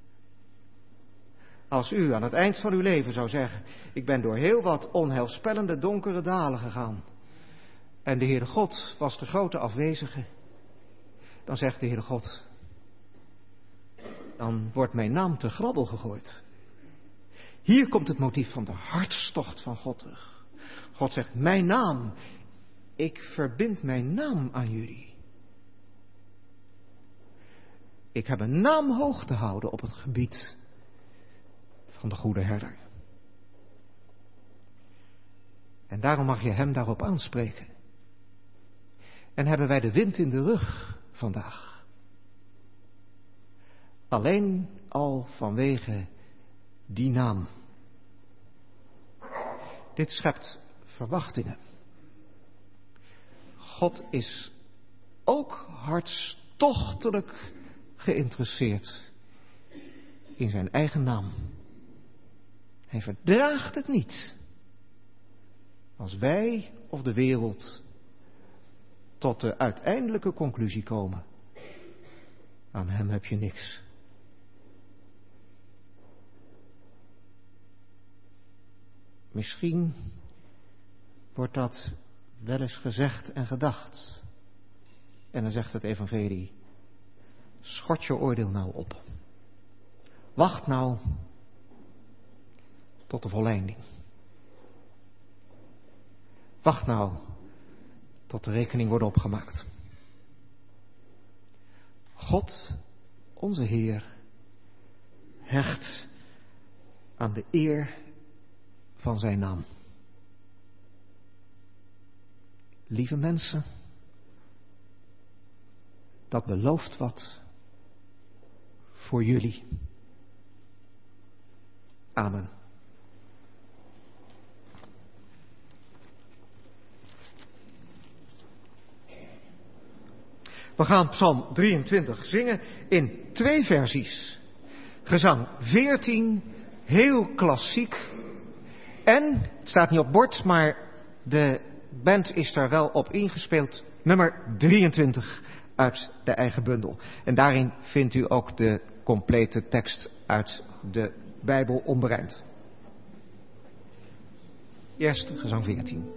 Als u aan het eind van uw leven zou zeggen, ik ben door heel wat onheilspellende donkere dalen gegaan. En de Heere God was de grote afwezige. Dan zegt de Heere God, dan wordt mijn naam te grabbel gegooid. Hier komt het motief van de hartstocht van God terug. God zegt, mijn naam, ik verbind mijn naam aan jullie. Ik heb een naam hoog te houden op het gebied van de goede herder. En daarom mag je hem daarop aanspreken. En hebben wij de wind in de rug vandaag. Alleen al vanwege die naam. Dit schept verwachtingen. God is ook hartstochtelijk geïnteresseerd in zijn eigen naam. Hij verdraagt het niet als wij of de wereld tot de uiteindelijke conclusie komen. Aan hem heb je niks. Misschien wordt dat wel eens gezegd en gedacht. En dan zegt het evangelie, schort je oordeel nou op. Wacht nou tot de volleinding. Wacht nou tot de rekening wordt opgemaakt. God, onze Heer, hecht aan de eer van zijn naam. Lieve mensen, dat belooft wat voor jullie. Amen. We gaan Psalm drieëntwintig zingen in twee versies. Gezang veertien, heel klassiek. En, het staat niet op bord, maar de band is daar wel op ingespeeld. Nummer drieëntwintig uit de eigen bundel. En daarin vindt u ook de complete tekst uit de Bijbel onberijmd. Eerst gezang veertien.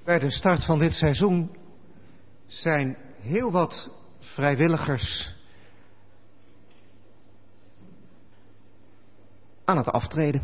Bij de start van dit seizoen zijn heel wat vrijwilligers aan het aftreden.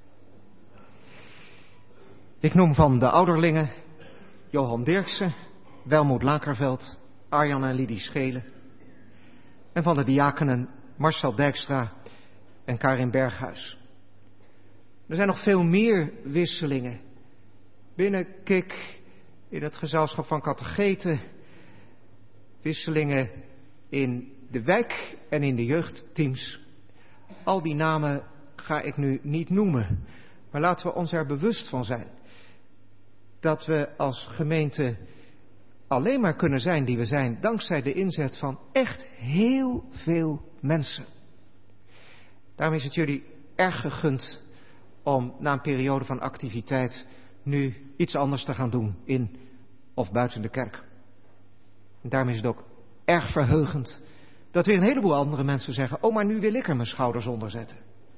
Ik noem van de ouderlingen Johan Dirksen, Welmoed Lakerveld, Arjan en Lidie Schelen. En van de diakenen Marcel Dijkstra en Karin Berghuis. Er zijn nog veel meer wisselingen. Binnen Kik, in het gezelschap van katecheten. Wisselingen in de wijk en in de jeugdteams. Al die namen ga ik nu niet noemen. Maar laten we ons er bewust van zijn. Dat we als gemeente alleen maar kunnen zijn die we zijn dankzij de inzet van echt heel veel mensen. Daarom is het jullie erg gegund om na een periode van activiteit nu iets anders te gaan doen in of buiten de kerk. En daarom is het ook erg verheugend dat weer een heleboel andere mensen zeggen, oh maar nu wil ik er mijn schouders onder zetten.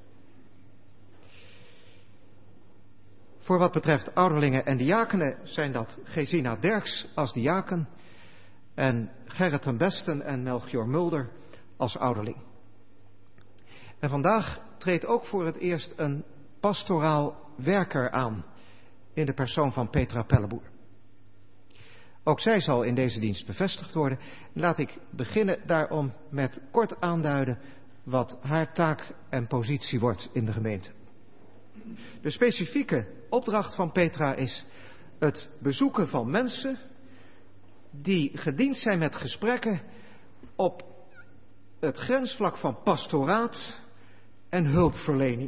Voor wat betreft ouderlingen en diakenen zijn dat Gesina Derks als diaken en Gerrit ten Besten en Melchior Mulder als ouderling. En vandaag treedt ook voor het eerst een pastoraal werker aan in de persoon van Petra Pelleboer. Ook zij zal in deze dienst bevestigd worden. Laat ik beginnen daarom met kort aanduiden wat haar taak en positie wordt in de gemeente. De specifieke opdracht van Petra is het bezoeken van mensen die gediend zijn met gesprekken op het grensvlak van pastoraat en hulpverlening.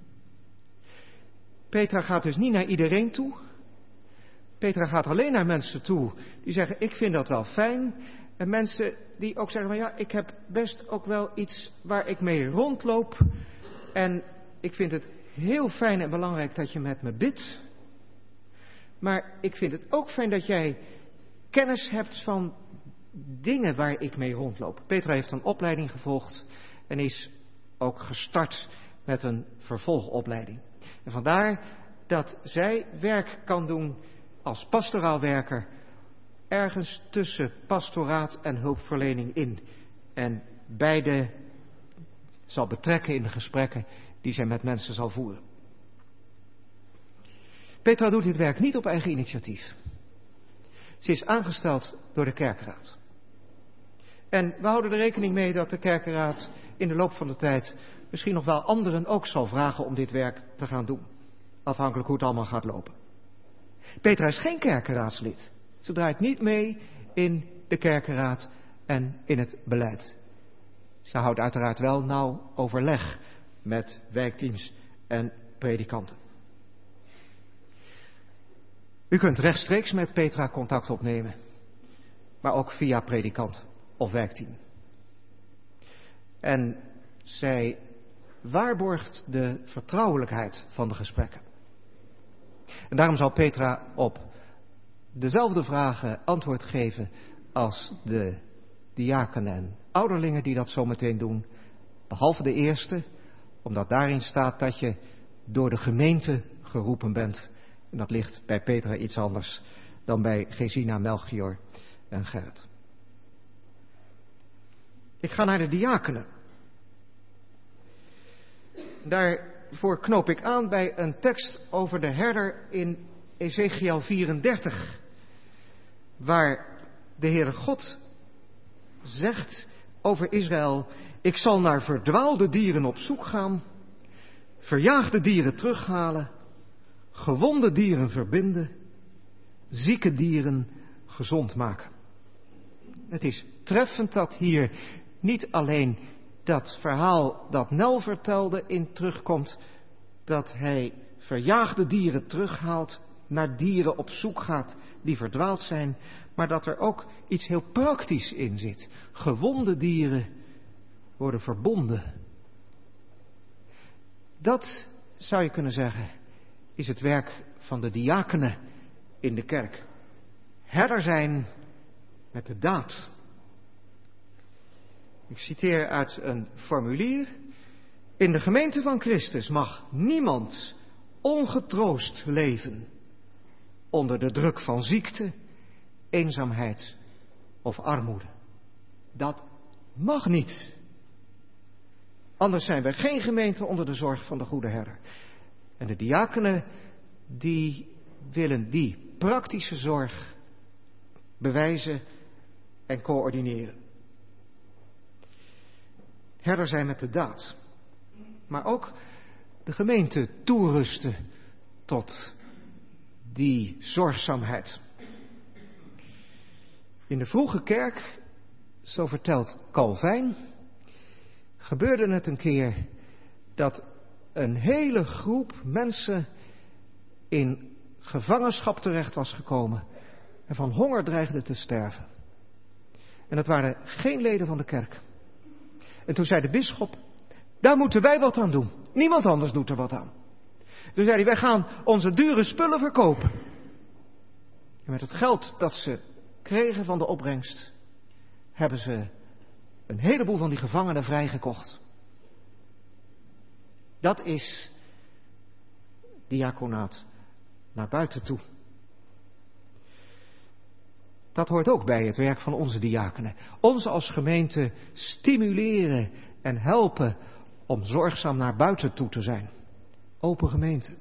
Petra gaat dus niet naar iedereen toe. Petra gaat alleen naar mensen toe die zeggen, ik vind dat wel fijn. En mensen die ook zeggen, maar ja, ik heb best ook wel iets waar ik mee rondloop. En ik vind het heel fijn en belangrijk dat je met me bidt. Maar ik vind het ook fijn dat jij kennis hebt van dingen waar ik mee rondloop. Petra heeft een opleiding gevolgd en is ook gestart met een vervolgopleiding. En vandaar dat zij werk kan doen als pastoraal werker ergens tussen pastoraat en hulpverlening in. En beide zal betrekken in de gesprekken die zij met mensen zal voeren. Petra doet dit werk niet op eigen initiatief. Ze is aangesteld door de kerkenraad. En we houden er rekening mee dat de kerkenraad in de loop van de tijd misschien nog wel anderen ook zal vragen om dit werk te gaan doen. Afhankelijk hoe het allemaal gaat lopen. Petra is geen kerkenraadslid. Ze draait niet mee in de kerkenraad en in het beleid. Ze houdt uiteraard wel nauw overleg met wijkteams en predikanten. U kunt rechtstreeks met Petra contact opnemen, maar ook via predikant of wijkteam. En zij waarborgt de vertrouwelijkheid van de gesprekken. En daarom zal Petra op dezelfde vragen antwoord geven als de diakenen en ouderlingen die dat zo meteen doen. Behalve de eerste, omdat daarin staat dat je door de gemeente geroepen bent. En dat ligt bij Petra iets anders dan bij Gesina, Melchior en Gerrit. Ik ga naar de diakenen. Daarvoor knoop ik aan bij een tekst over de herder in Ezechiël vierendertig. Waar de Heere God zegt over Israël: ik zal naar verdwaalde dieren op zoek gaan, verjaagde dieren terughalen, gewonde dieren verbinden, zieke dieren gezond maken. Het is treffend dat hier niet alleen dat verhaal dat Nel vertelde in terugkomt, dat hij verjaagde dieren terughaalt, naar dieren op zoek gaat die verdwaald zijn, maar dat er ook iets heel praktisch in zit. Gewonde dieren worden verbonden. Dat, zou je kunnen zeggen, is het werk van de diakenen in de kerk. Herder zijn met de daad. Ik citeer uit een formulier. In de gemeente van Christus mag niemand ongetroost leven. onder de druk van ziekte, eenzaamheid of armoede. Dat mag niet. Anders zijn we geen gemeente onder de zorg van de goede herder. En de diakenen, die willen die praktische zorg bewijzen en coördineren. Herder zijn met de daad. Maar ook de gemeente toerusten tot die zorgzaamheid. In de vroege kerk, zo vertelt Calvijn, gebeurde het een keer dat een hele groep mensen in gevangenschap terecht was gekomen en van honger dreigde te sterven. En dat waren geen leden van de kerk. En toen zei de bisschop, daar moeten wij wat aan doen. Niemand anders doet er wat aan. Toen zei hij, wij gaan onze dure spullen verkopen. En met het geld dat ze kregen van de opbrengst, hebben ze een heleboel van die gevangenen vrijgekocht. Dat is diaconaat naar buiten toe. Dat hoort ook bij het werk van onze diakenen. Ons als gemeente stimuleren en helpen om zorgzaam naar buiten toe te zijn. Open gemeente.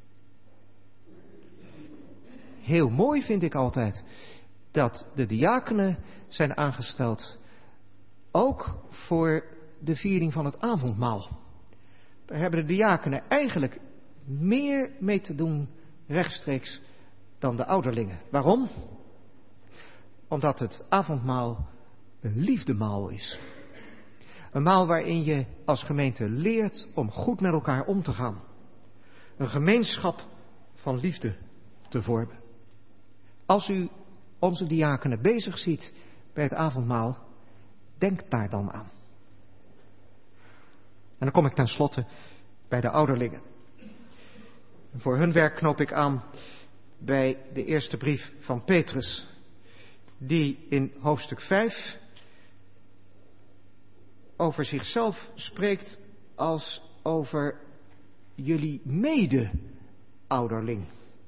Heel mooi vind ik altijd dat de diakenen zijn aangesteld ook voor de viering van het avondmaal. Daar hebben de diakenen eigenlijk meer mee te doen rechtstreeks dan de ouderlingen. Waarom? Omdat het avondmaal een liefdemaal is. Een maal waarin je als gemeente leert om goed met elkaar om te gaan. Een gemeenschap van liefde te vormen. Als u onze diakenen bezig ziet bij het avondmaal, denk daar dan aan. En dan kom ik tenslotte bij de ouderlingen. En voor hun werk knoop ik aan bij de eerste brief van Petrus, die in hoofdstuk vijf over zichzelf spreekt als over jullie mede-ouderling.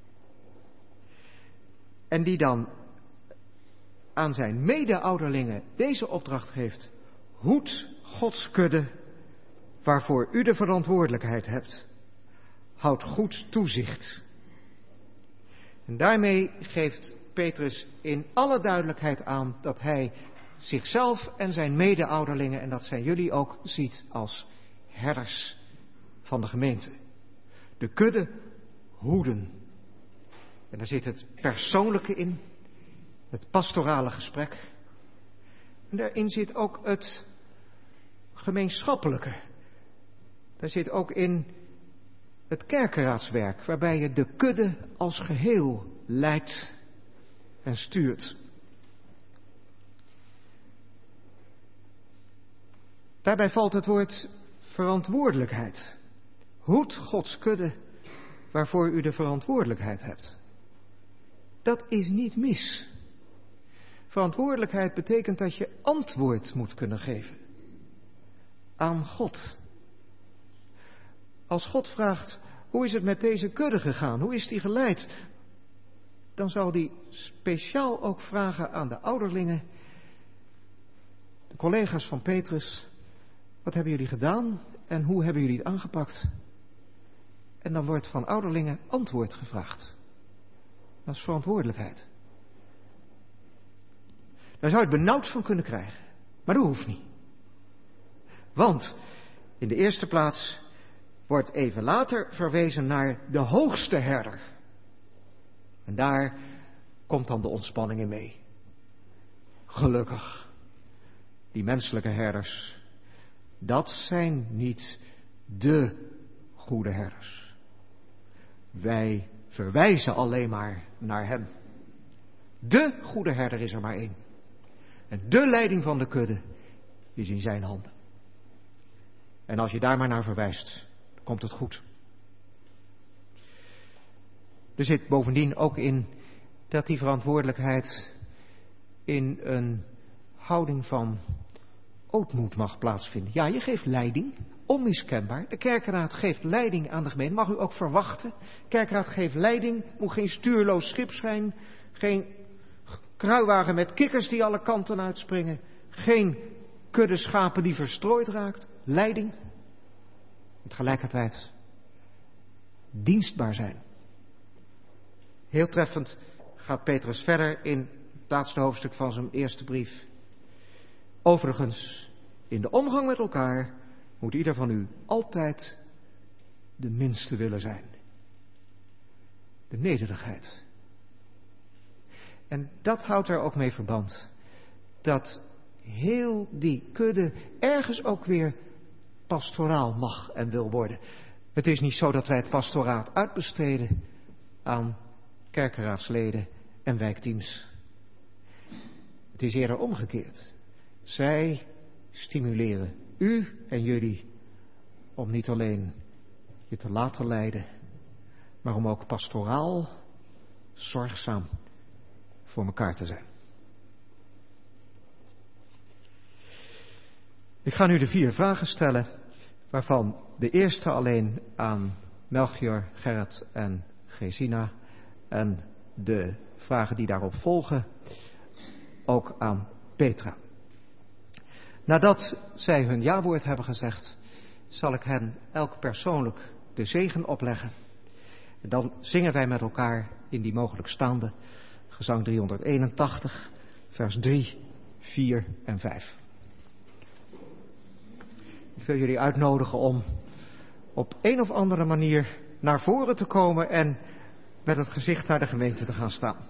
En die dan aan zijn mede-ouderlingen deze opdracht geeft: hoed Gods kudde waarvoor u de verantwoordelijkheid hebt. Houd goed toezicht. En daarmee geeft Petrus in alle duidelijkheid aan dat hij zichzelf en zijn mede-ouderlingen, en dat zijn jullie ook, ziet als herders van de gemeente. De kudde hoeden. En daar zit het persoonlijke in, het pastorale gesprek. En daarin zit ook het gemeenschappelijke. Daar zit ook in het kerkenraadswerk, waarbij je de kudde als geheel leidt en stuurt. Daarbij valt het woord verantwoordelijkheid. Hoed Gods kudde waarvoor u de verantwoordelijkheid hebt. Dat is niet mis. Verantwoordelijkheid betekent dat je antwoord moet kunnen geven aan God. Als God vraagt, hoe is het met deze kudde gegaan? Hoe is die geleid? Dan zal die speciaal ook vragen aan de ouderlingen, de collega's van Petrus: wat hebben jullie gedaan en hoe hebben jullie het aangepakt? En dan wordt van ouderlingen antwoord gevraagd. Dat is verantwoordelijkheid. Daar zou je het benauwd van kunnen krijgen. Maar dat hoeft niet. Want in de eerste plaats wordt even later verwezen naar de hoogste herder. En daar komt dan de ontspanning in mee. Gelukkig. Die menselijke herders, dat zijn niet de goede herders. Wij verwijzen alleen maar naar hem. De goede herder is er maar één. En de leiding van de kudde is in zijn handen. En als je daar maar naar verwijst, komt het goed. Er zit bovendien ook in dat die verantwoordelijkheid in een houding van ootmoed mag plaatsvinden. Ja, je geeft leiding onmiskenbaar. De kerkenraad geeft leiding aan de gemeente. Mag u ook verwachten. De kerkenraad geeft leiding. Moet geen stuurloos schip zijn. Geen kruiwagen met kikkers die alle kanten uitspringen. Geen kudde schapen die verstrooid raakt. Leiding. En tegelijkertijd dienstbaar zijn. Heel treffend gaat Petrus verder in het laatste hoofdstuk van zijn eerste brief. Overigens, in de omgang met elkaar moet ieder van u altijd de minste willen zijn. De nederigheid. En dat houdt er ook mee verband. Dat heel die kudde ergens ook weer pastoraal mag en wil worden. Het is niet zo dat wij het pastoraat uitbesteden aan kerkenraadsleden en wijkteams. Het is eerder omgekeerd. Zij stimuleren u en jullie om niet alleen je te laten leiden, maar om ook pastoraal zorgzaam voor elkaar te zijn. Ik ga nu de vier vragen stellen, waarvan de eerste alleen aan Melchior, Gerrit en Gesina en de vragen die daarop volgen ook aan Petra. Nadat zij hun jawoord hebben gezegd, zal ik hen elk persoonlijk de zegen opleggen. En dan zingen wij met elkaar in die mogelijk staande gezang driehonderdeenentachtig, vers drie, vier en vijf. Ik wil jullie uitnodigen om op een of andere manier naar voren te komen en met het gezicht naar de gemeente te gaan staan.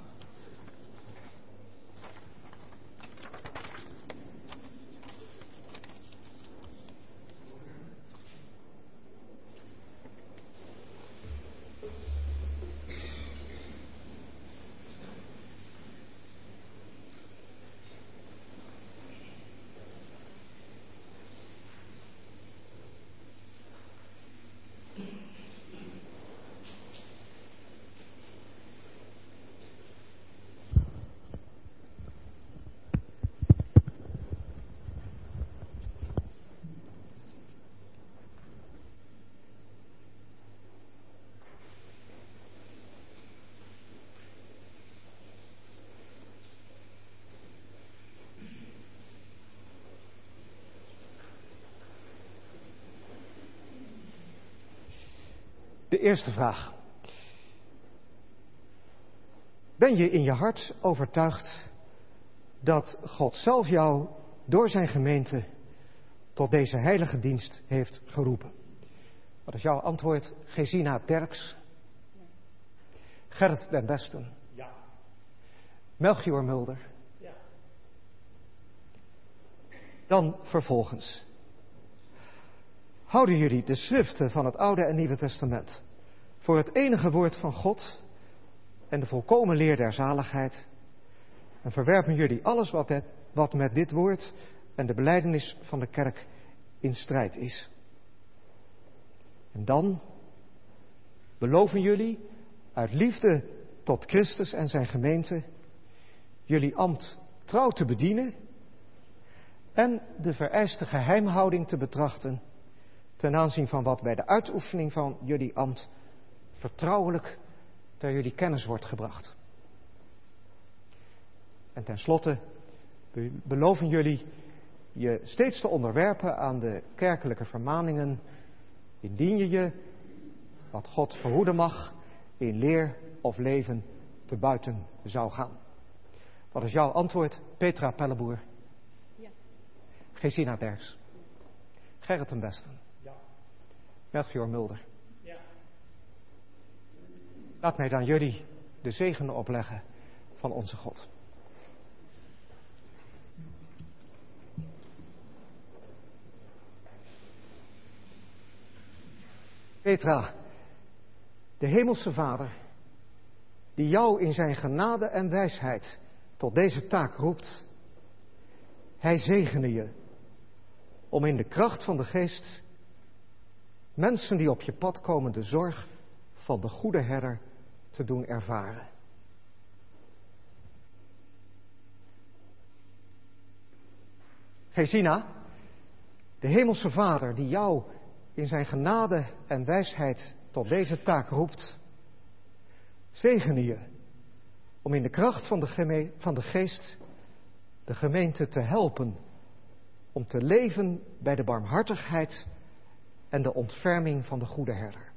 De eerste vraag. Ben je in je hart overtuigd dat God zelf jou door zijn gemeente tot deze heilige dienst heeft geroepen? Wat is jouw antwoord? Gesina Derks? Gerrit den Besten? Ja. Melchior Mulder? Ja. Dan vervolgens. Houden jullie de schriften van het Oude en Nieuwe Testament voor het enige woord van God en de volkomen leer der zaligheid? En verwerpen jullie alles wat, het, wat met dit woord en de belijdenis van de kerk in strijd is? En dan beloven jullie uit liefde tot Christus en zijn gemeente jullie ambt trouw te bedienen en de vereiste geheimhouding te betrachten ten aanzien van wat bij de uitoefening van jullie ambt vertrouwelijk ter jullie kennis wordt gebracht. En tenslotte beloven jullie je steeds te onderwerpen aan de kerkelijke vermaningen, indien je je, wat God verhoeden mag, in leer of leven te buiten zou gaan. Wat is jouw antwoord, Petra Pelleboer? Ja. Gesina Derks? Gerrit den Besten? Ja. Melchior Mulder? Ja. Laat mij dan jullie de zegen opleggen van onze God. Petra, de hemelse Vader, die jou in zijn genade en wijsheid tot deze taak roept, hij zegene je om in de kracht van de geest mensen die op je pad komen de zorg van de goede herder te doen ervaren. Gesina, de hemelse Vader die jou in zijn genade en wijsheid tot deze taak roept, zegene je om in de kracht van de, geme- van de geest de gemeente te helpen om te leven bij de barmhartigheid en de ontferming van de goede herder.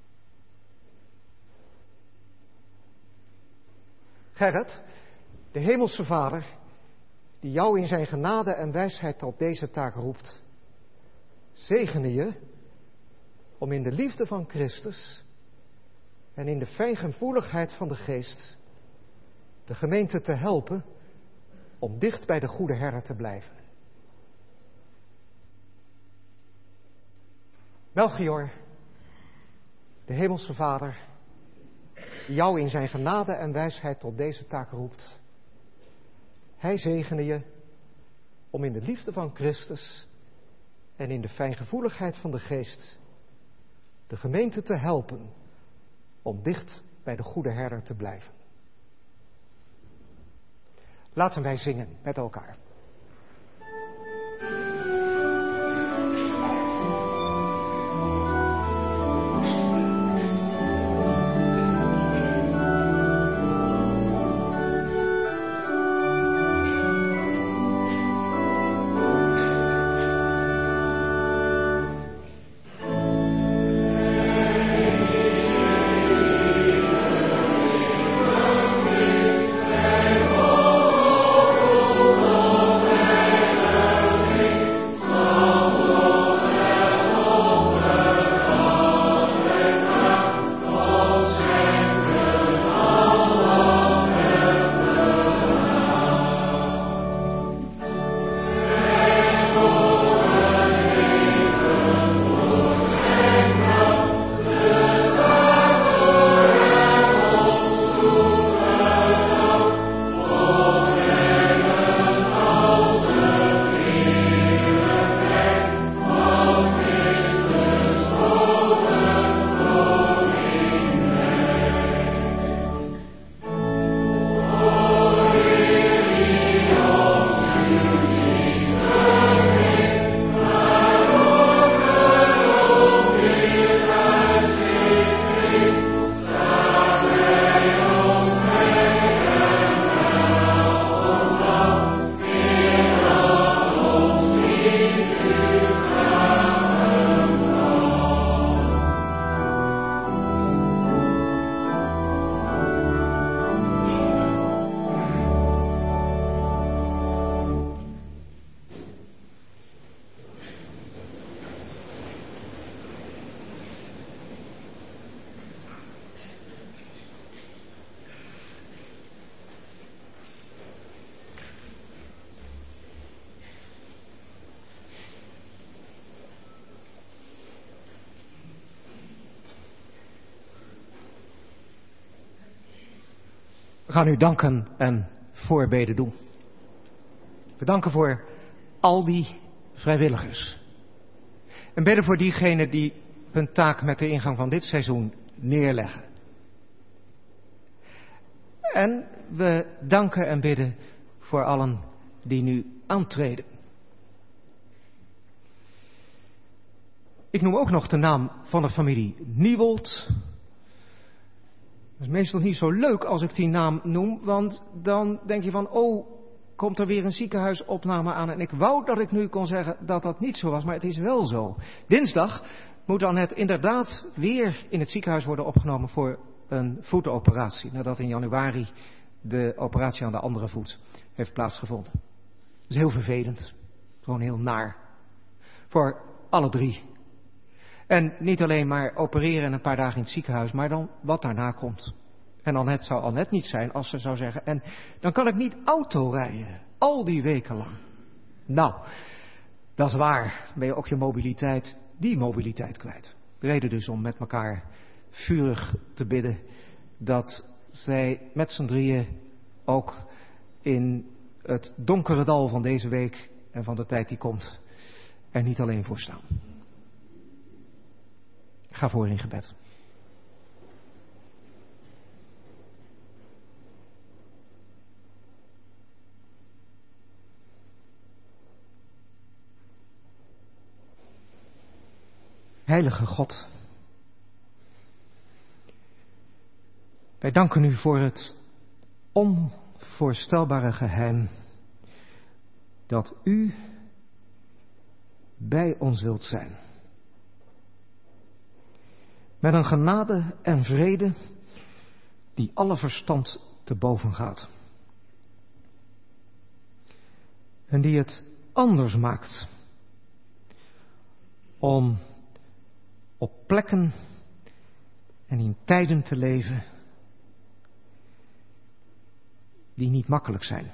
Gerrit, de hemelse Vader, die jou in zijn genade en wijsheid tot deze taak roept, zegene je om in de liefde van Christus en in de fijngevoeligheid van de geest de gemeente te helpen om dicht bij de goede herder te blijven. Melchior, de hemelse Vader, die jou in zijn genade en wijsheid tot deze taak roept, hij zegene je om in de liefde van Christus en in de fijngevoeligheid van de geest de gemeente te helpen om dicht bij de goede herder te blijven. Laten wij zingen met elkaar. We gaan u danken en voorbeden doen. We danken voor al die vrijwilligers. En bidden voor diegenen die hun taak met de ingang van dit seizoen neerleggen. En we danken en bidden voor allen die nu aantreden. Ik noem ook nog de naam van de familie Niewold. Het is meestal niet zo leuk als ik die naam noem, want dan denk je van, oh, komt er weer een ziekenhuisopname aan. En ik wou dat ik nu kon zeggen dat dat niet zo was, maar het is wel zo. Dinsdag moet Annette inderdaad weer in het ziekenhuis worden opgenomen voor een voetoperatie. Nadat in januari de operatie aan de andere voet heeft plaatsgevonden. Dat is heel vervelend. Gewoon heel naar. Voor alle drie. En niet alleen maar opereren en een paar dagen in het ziekenhuis, maar dan wat daarna komt. En Annette zou Annette niet zijn als ze zou zeggen, en dan kan ik niet auto rijden. Al die weken lang. Nou, dat is waar. Dan ben je ook je mobiliteit, die mobiliteit kwijt. Reden dus om met elkaar vurig te bidden dat zij met z'n drieën ook in het donkere dal van deze week en van de tijd die komt er niet alleen voor staan. Ga voor in gebed. Heilige God, wij danken u voor het onvoorstelbare geheim dat u bij ons wilt zijn. Met een genade en vrede die alle verstand te boven gaat. En die het anders maakt om op plekken en in tijden te leven die niet makkelijk zijn.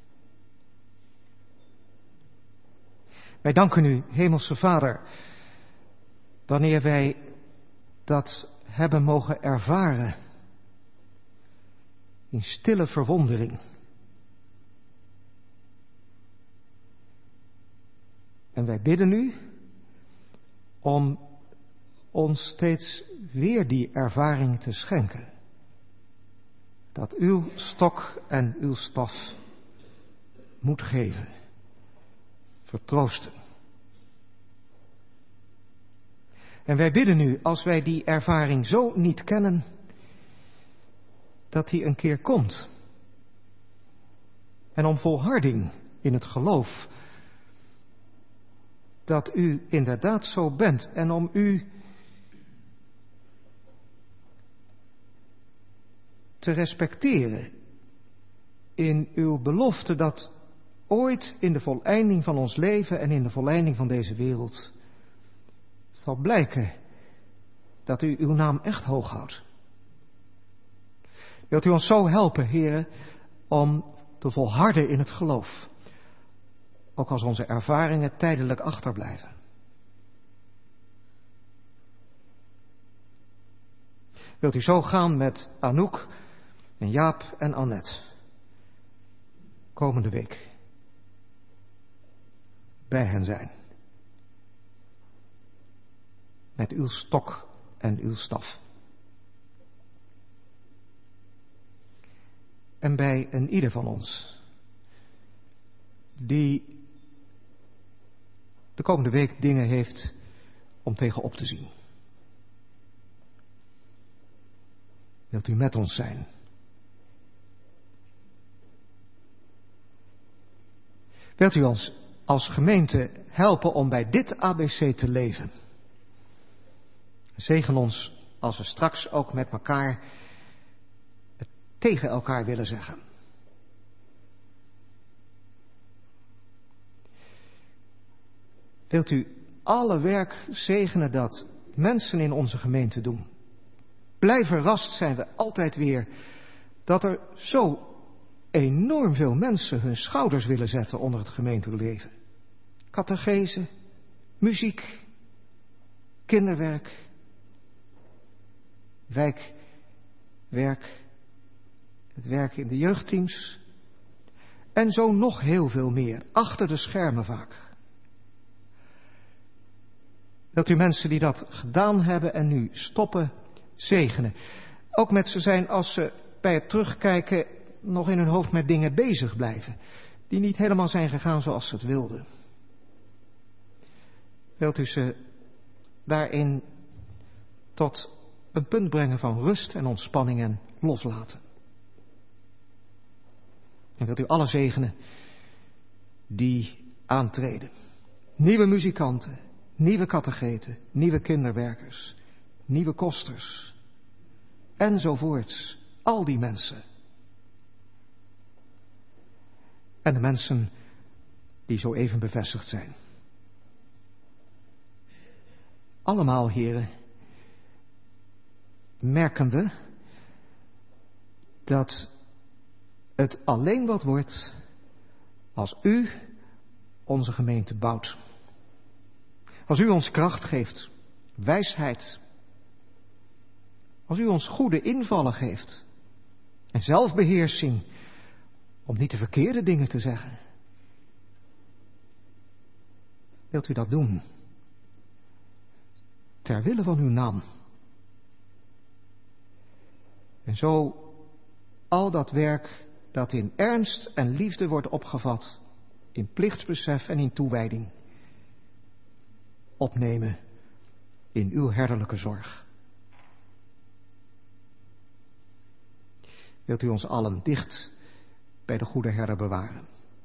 Wij danken u, Hemelse Vader, wanneer wij dat hebben mogen ervaren in stille verwondering. En wij bidden u om ons steeds weer die ervaring te schenken. Dat uw stok en uw staf moet geven. Vertroosten. En wij bidden u, als wij die ervaring zo niet kennen, dat die een keer komt. En om volharding in het geloof dat u inderdaad zo bent en om u te respecteren in uw belofte dat ooit in de voleinding van ons leven en in de voleinding van deze wereld zal blijken dat u uw naam echt hoog houdt. Wilt u ons zo helpen, Heere, om te volharden in het geloof, ook als onze ervaringen tijdelijk achterblijven. Wilt u zo gaan met Anouk en Jaap en Annette komende week bij hen zijn. Met uw stok en uw staf. En bij een ieder van ons die de komende week dingen heeft om tegenop te zien. Wilt u met ons zijn? Wilt u ons als gemeente helpen om bij dit A B C te leven? Zegen ons als we straks ook met elkaar het tegen elkaar willen zeggen. Wilt u alle werk zegenen dat mensen in onze gemeente doen? Blij verrast zijn we altijd weer dat er zo enorm veel mensen hun schouders willen zetten onder het gemeenteleven. Catechese, muziek, kinderwerk, wijkwerk, het werk in de jeugdteams en zo nog heel veel meer, achter de schermen vaak. Wilt u mensen die dat gedaan hebben en nu stoppen, zegenen. Ook met ze zijn als ze bij het terugkijken nog in hun hoofd met dingen bezig blijven, die niet helemaal zijn gegaan zoals ze het wilden. Wilt u ze daarin tot een punt brengen van rust en ontspanning en loslaten. En wilt u alle zegenen die aantreden. Nieuwe muzikanten, nieuwe catecheten, nieuwe kinderwerkers, nieuwe kosters, enzovoorts. Al die mensen. En de mensen die zo even bevestigd zijn. Allemaal, heren, merken we dat het alleen wat wordt als u onze gemeente bouwt. Als u ons kracht geeft, wijsheid. Als u ons goede invallen geeft en zelfbeheersing om niet de verkeerde dingen te zeggen. Wilt u dat doen? Ter wille van uw naam. En zo al dat werk dat in ernst en liefde wordt opgevat, in plichtsbesef en in toewijding, opnemen in uw herderlijke zorg. Wilt u ons allen dicht bij de goede herder bewaren.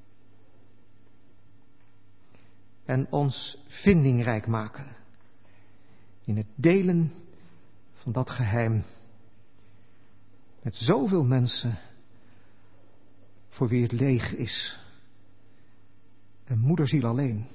En ons vindingrijk maken in het delen van dat geheim met zoveel mensen voor wie het leeg is. En moederziel alleen.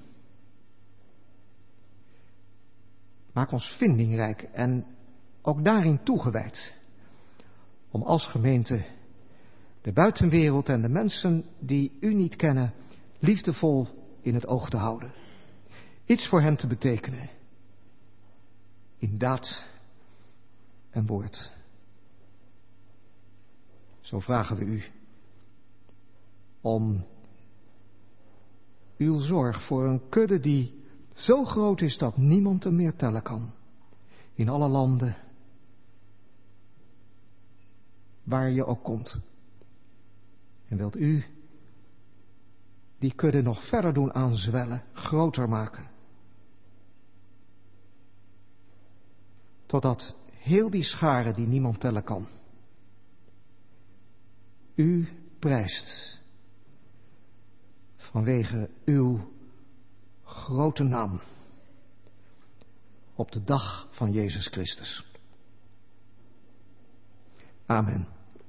Maak ons vindingrijk en ook daarin toegewijd. Om als gemeente de buitenwereld en de mensen die u niet kennen liefdevol in het oog te houden. Iets voor hen te betekenen. In daad en woord. Zo vragen we u om uw zorg voor een kudde die zo groot is dat niemand hem meer tellen kan. In alle landen waar je ook komt. En wilt u die kudde nog verder doen aanzwellen, groter maken. Totdat heel die schare die niemand tellen kan, u prijst vanwege uw grote naam op de dag van Jezus Christus. Amen.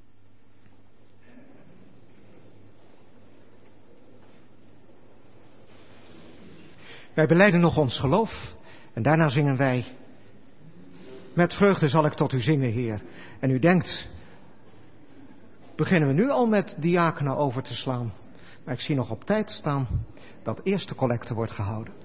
Wij belijden nog ons geloof en daarna zingen wij: met vreugde zal ik tot u zingen, Heer. En u denkt, beginnen we nu al met diakenen over te slaan? Maar ik zie nog op tijd staan dat eerste collecte wordt gehouden.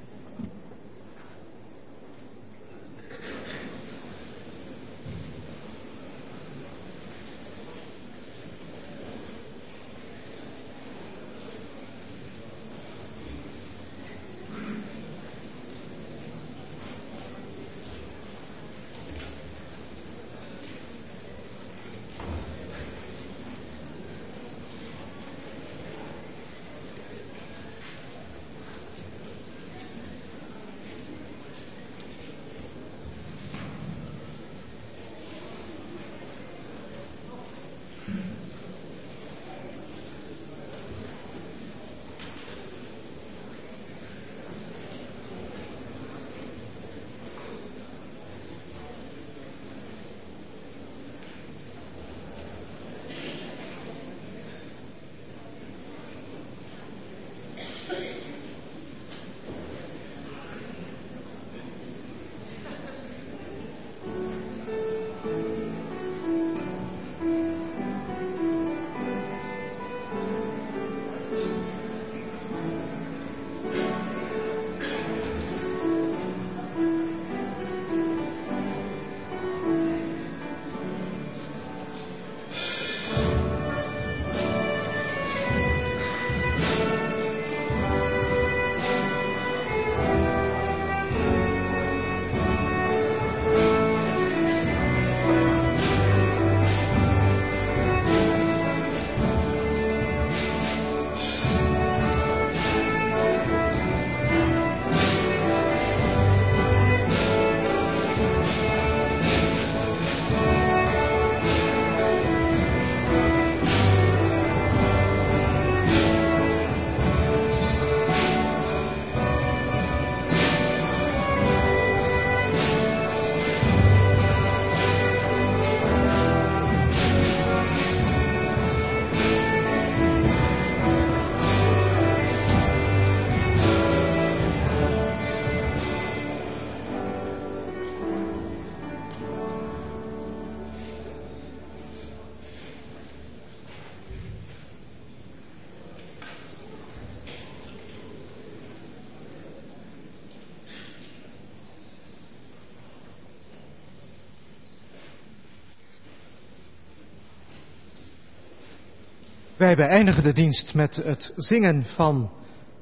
Wij beëindigen de dienst met het zingen van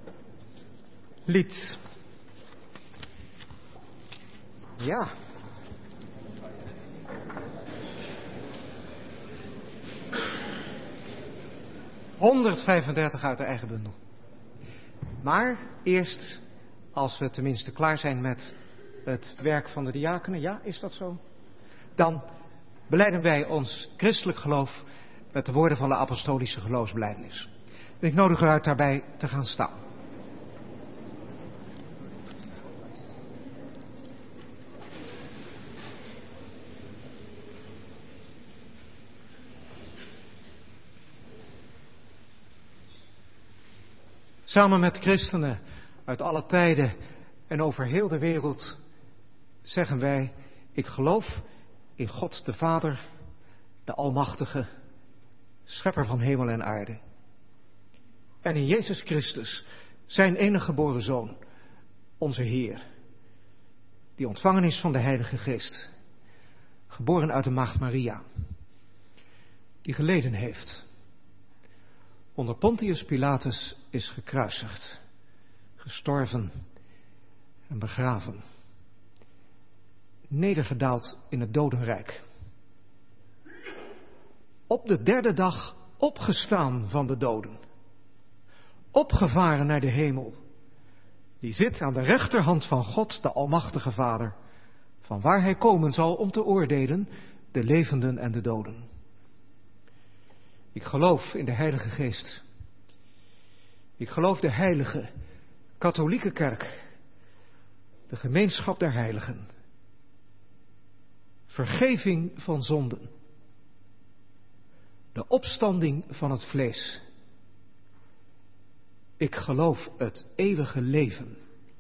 lied. Ja. honderdvijfendertig uit de eigen bundel. Maar eerst, als we tenminste klaar zijn met het werk van de diakenen. Ja, is dat zo? Dan belijden wij ons christelijk geloof met de woorden van de apostolische geloofsbelijdenis. En ik nodig u uit daarbij te gaan staan. Samen met christenen uit alle tijden en over heel de wereld zeggen wij: ik geloof in God de Vader, de Almachtige, Schepper van hemel en aarde. En in Jezus Christus, zijn enige geboren Zoon, onze Heer, die ontvangen is van de Heilige Geest, geboren uit de Maagd Maria, die geleden heeft, onder Pontius Pilatus is gekruisigd, gestorven en begraven, nedergedaald in het dodenrijk, op de derde dag opgestaan van de doden, opgevaren naar de hemel, die zit aan de rechterhand van God, de Almachtige Vader, van waar hij komen zal om te oordelen de levenden en de doden. Ik geloof in de Heilige Geest. Ik geloof de heilige, katholieke kerk, de gemeenschap der heiligen, vergeving van zonden, de opstanding van het vlees. Ik geloof het eeuwige leven.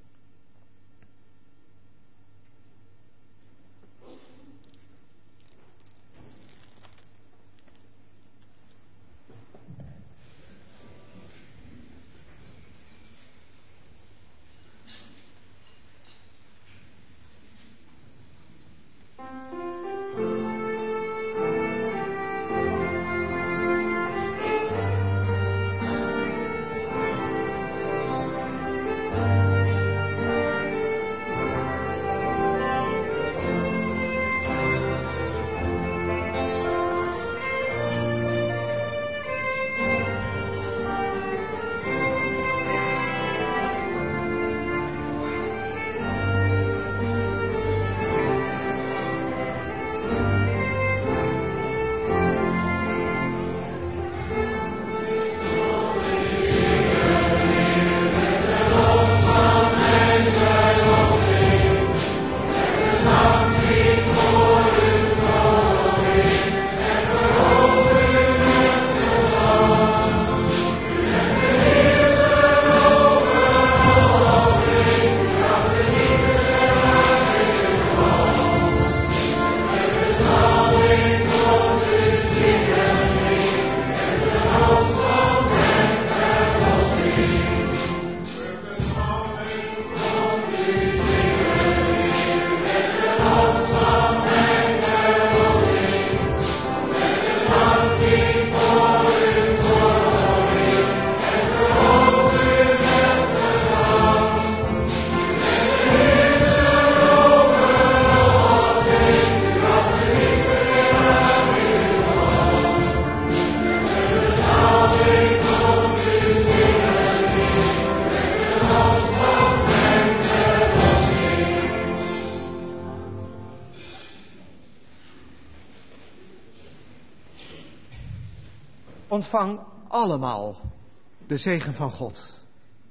Ontvang allemaal de zegen van God.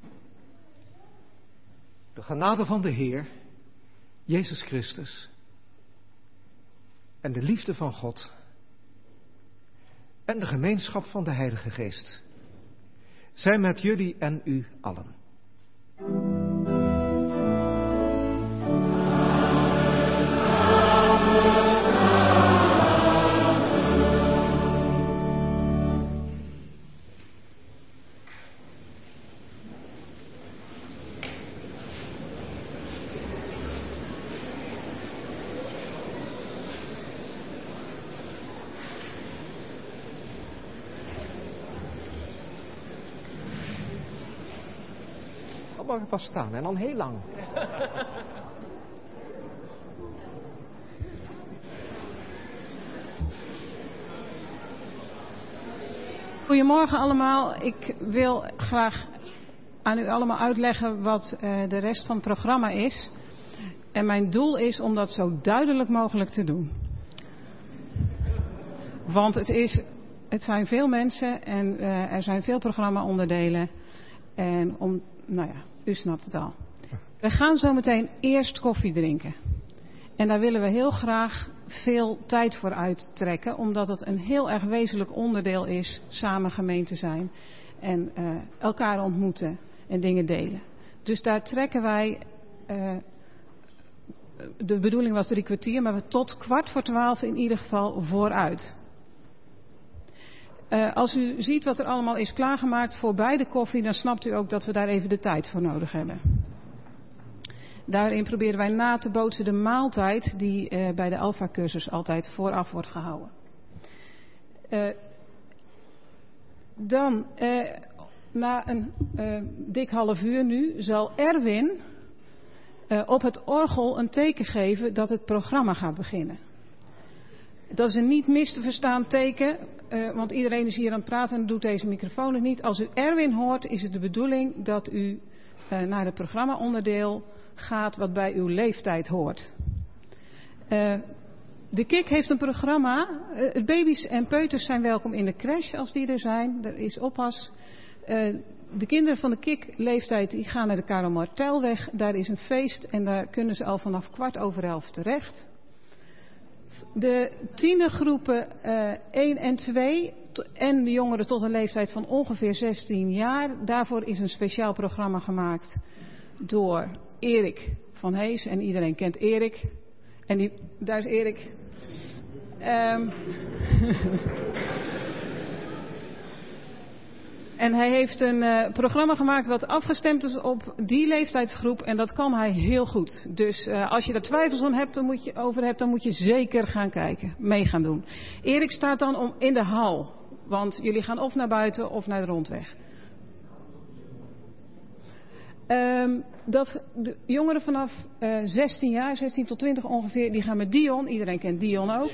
De genade van de Heer, Jezus Christus, en de liefde van God, en de gemeenschap van de Heilige Geest, zijn met jullie en u allen. Mag ik pas staan en dan heel lang. Goedemorgen allemaal. Ik wil graag aan u allemaal uitleggen wat uh, de rest van het programma is. En mijn doel is om dat zo duidelijk mogelijk te doen. Want het, is, het zijn veel mensen en uh, er zijn veel programma-onderdelen. En om, nou ja, u snapt het al. We gaan zo meteen eerst koffie drinken. En daar willen we heel graag veel tijd voor uittrekken. Omdat het een heel erg wezenlijk onderdeel is samen gemeente zijn. En uh, elkaar ontmoeten en dingen delen. Dus daar trekken wij... Uh, de bedoeling was drie kwartier, maar we tot kwart voor twaalf in ieder geval vooruit. Uh, als u ziet wat er allemaal is klaargemaakt voor bij de koffie, dan snapt u ook dat we daar even de tijd voor nodig hebben. Daarin proberen wij na te bootsen de maaltijd die uh, bij de Alpha-cursus altijd vooraf wordt gehouden. Uh, dan, uh, na een uh, dik half uur nu, zal Erwin uh, op het orgel een teken geven dat het programma gaat beginnen. Dat is een niet mis te verstaan teken, uh, want iedereen is hier aan het praten en doet deze microfoon het niet. Als u Erwin hoort, is het de bedoeling dat u uh, naar het programma-onderdeel gaat wat bij uw leeftijd hoort. Uh, de K I K heeft een programma. Uh, baby's en peuters zijn welkom in de crash als die er zijn. Er is oppas. Uh, de kinderen van de K I K-leeftijd die gaan naar de Karel Martelweg. Daar is een feest en daar kunnen ze al vanaf kwart over elf terecht. De tienergroepen uh, één en twee en de jongeren tot een leeftijd van ongeveer zestien jaar. Daarvoor is een speciaal programma gemaakt door Erik van Hees. En iedereen kent Erik. En die, daar is Erik. Um, en hij heeft een uh, programma gemaakt wat afgestemd is op die leeftijdsgroep. En dat kan hij heel goed. Dus uh, als je er twijfels aan hebt, dan moet je, over hebt, dan moet je zeker gaan kijken. Mee gaan doen. Erik staat dan om, in de hal. Want jullie gaan of naar buiten of naar de rondweg. Um, dat de jongeren vanaf uh, zestien jaar, zestien tot twintig ongeveer, die gaan met Dion. Iedereen kent Dion ook.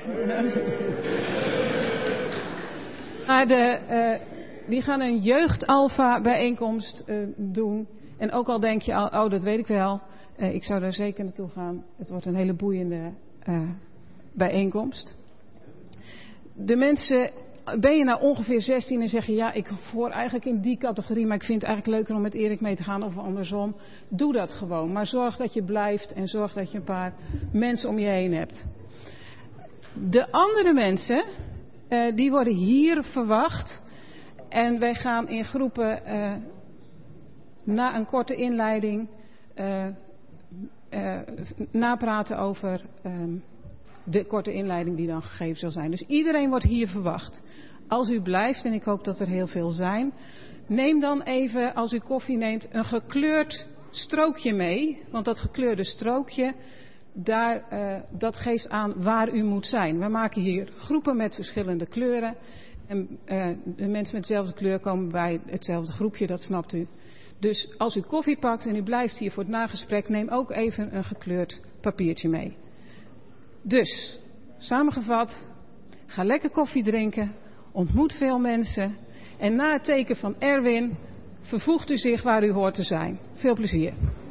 maar de, uh, die gaan een jeugdalpha bijeenkomst uh, doen. En ook al denk je, oh dat weet ik wel. Uh, ik zou daar zeker naartoe gaan. Het wordt een hele boeiende uh, bijeenkomst. De mensen... Ben je nou ongeveer zestien en zeg je, ja, ik hoor eigenlijk in die categorie, maar ik vind het eigenlijk leuker om met Erik mee te gaan of andersom. Doe dat gewoon, maar zorg dat je blijft en zorg dat je een paar mensen om je heen hebt. De andere mensen, uh, die worden hier verwacht. En wij gaan in groepen, uh, na een korte inleiding, uh, uh, napraten over... Um, de korte inleiding die dan gegeven zal zijn. Dus iedereen wordt hier verwacht. Als u blijft, en ik hoop dat er heel veel zijn, neem dan even, als u koffie neemt, een gekleurd strookje mee. Want dat gekleurde strookje, daar, uh, dat geeft aan waar u moet zijn. We maken hier groepen met verschillende kleuren. En uh, de mensen met dezelfde kleur komen bij hetzelfde groepje, dat snapt u. Dus als u koffie pakt en u blijft hier voor het nagesprek, neem ook even een gekleurd papiertje mee. Dus, samengevat, ga lekker koffie drinken, ontmoet veel mensen en na het teken van Erwin vervoegt u zich waar u hoort te zijn. Veel plezier.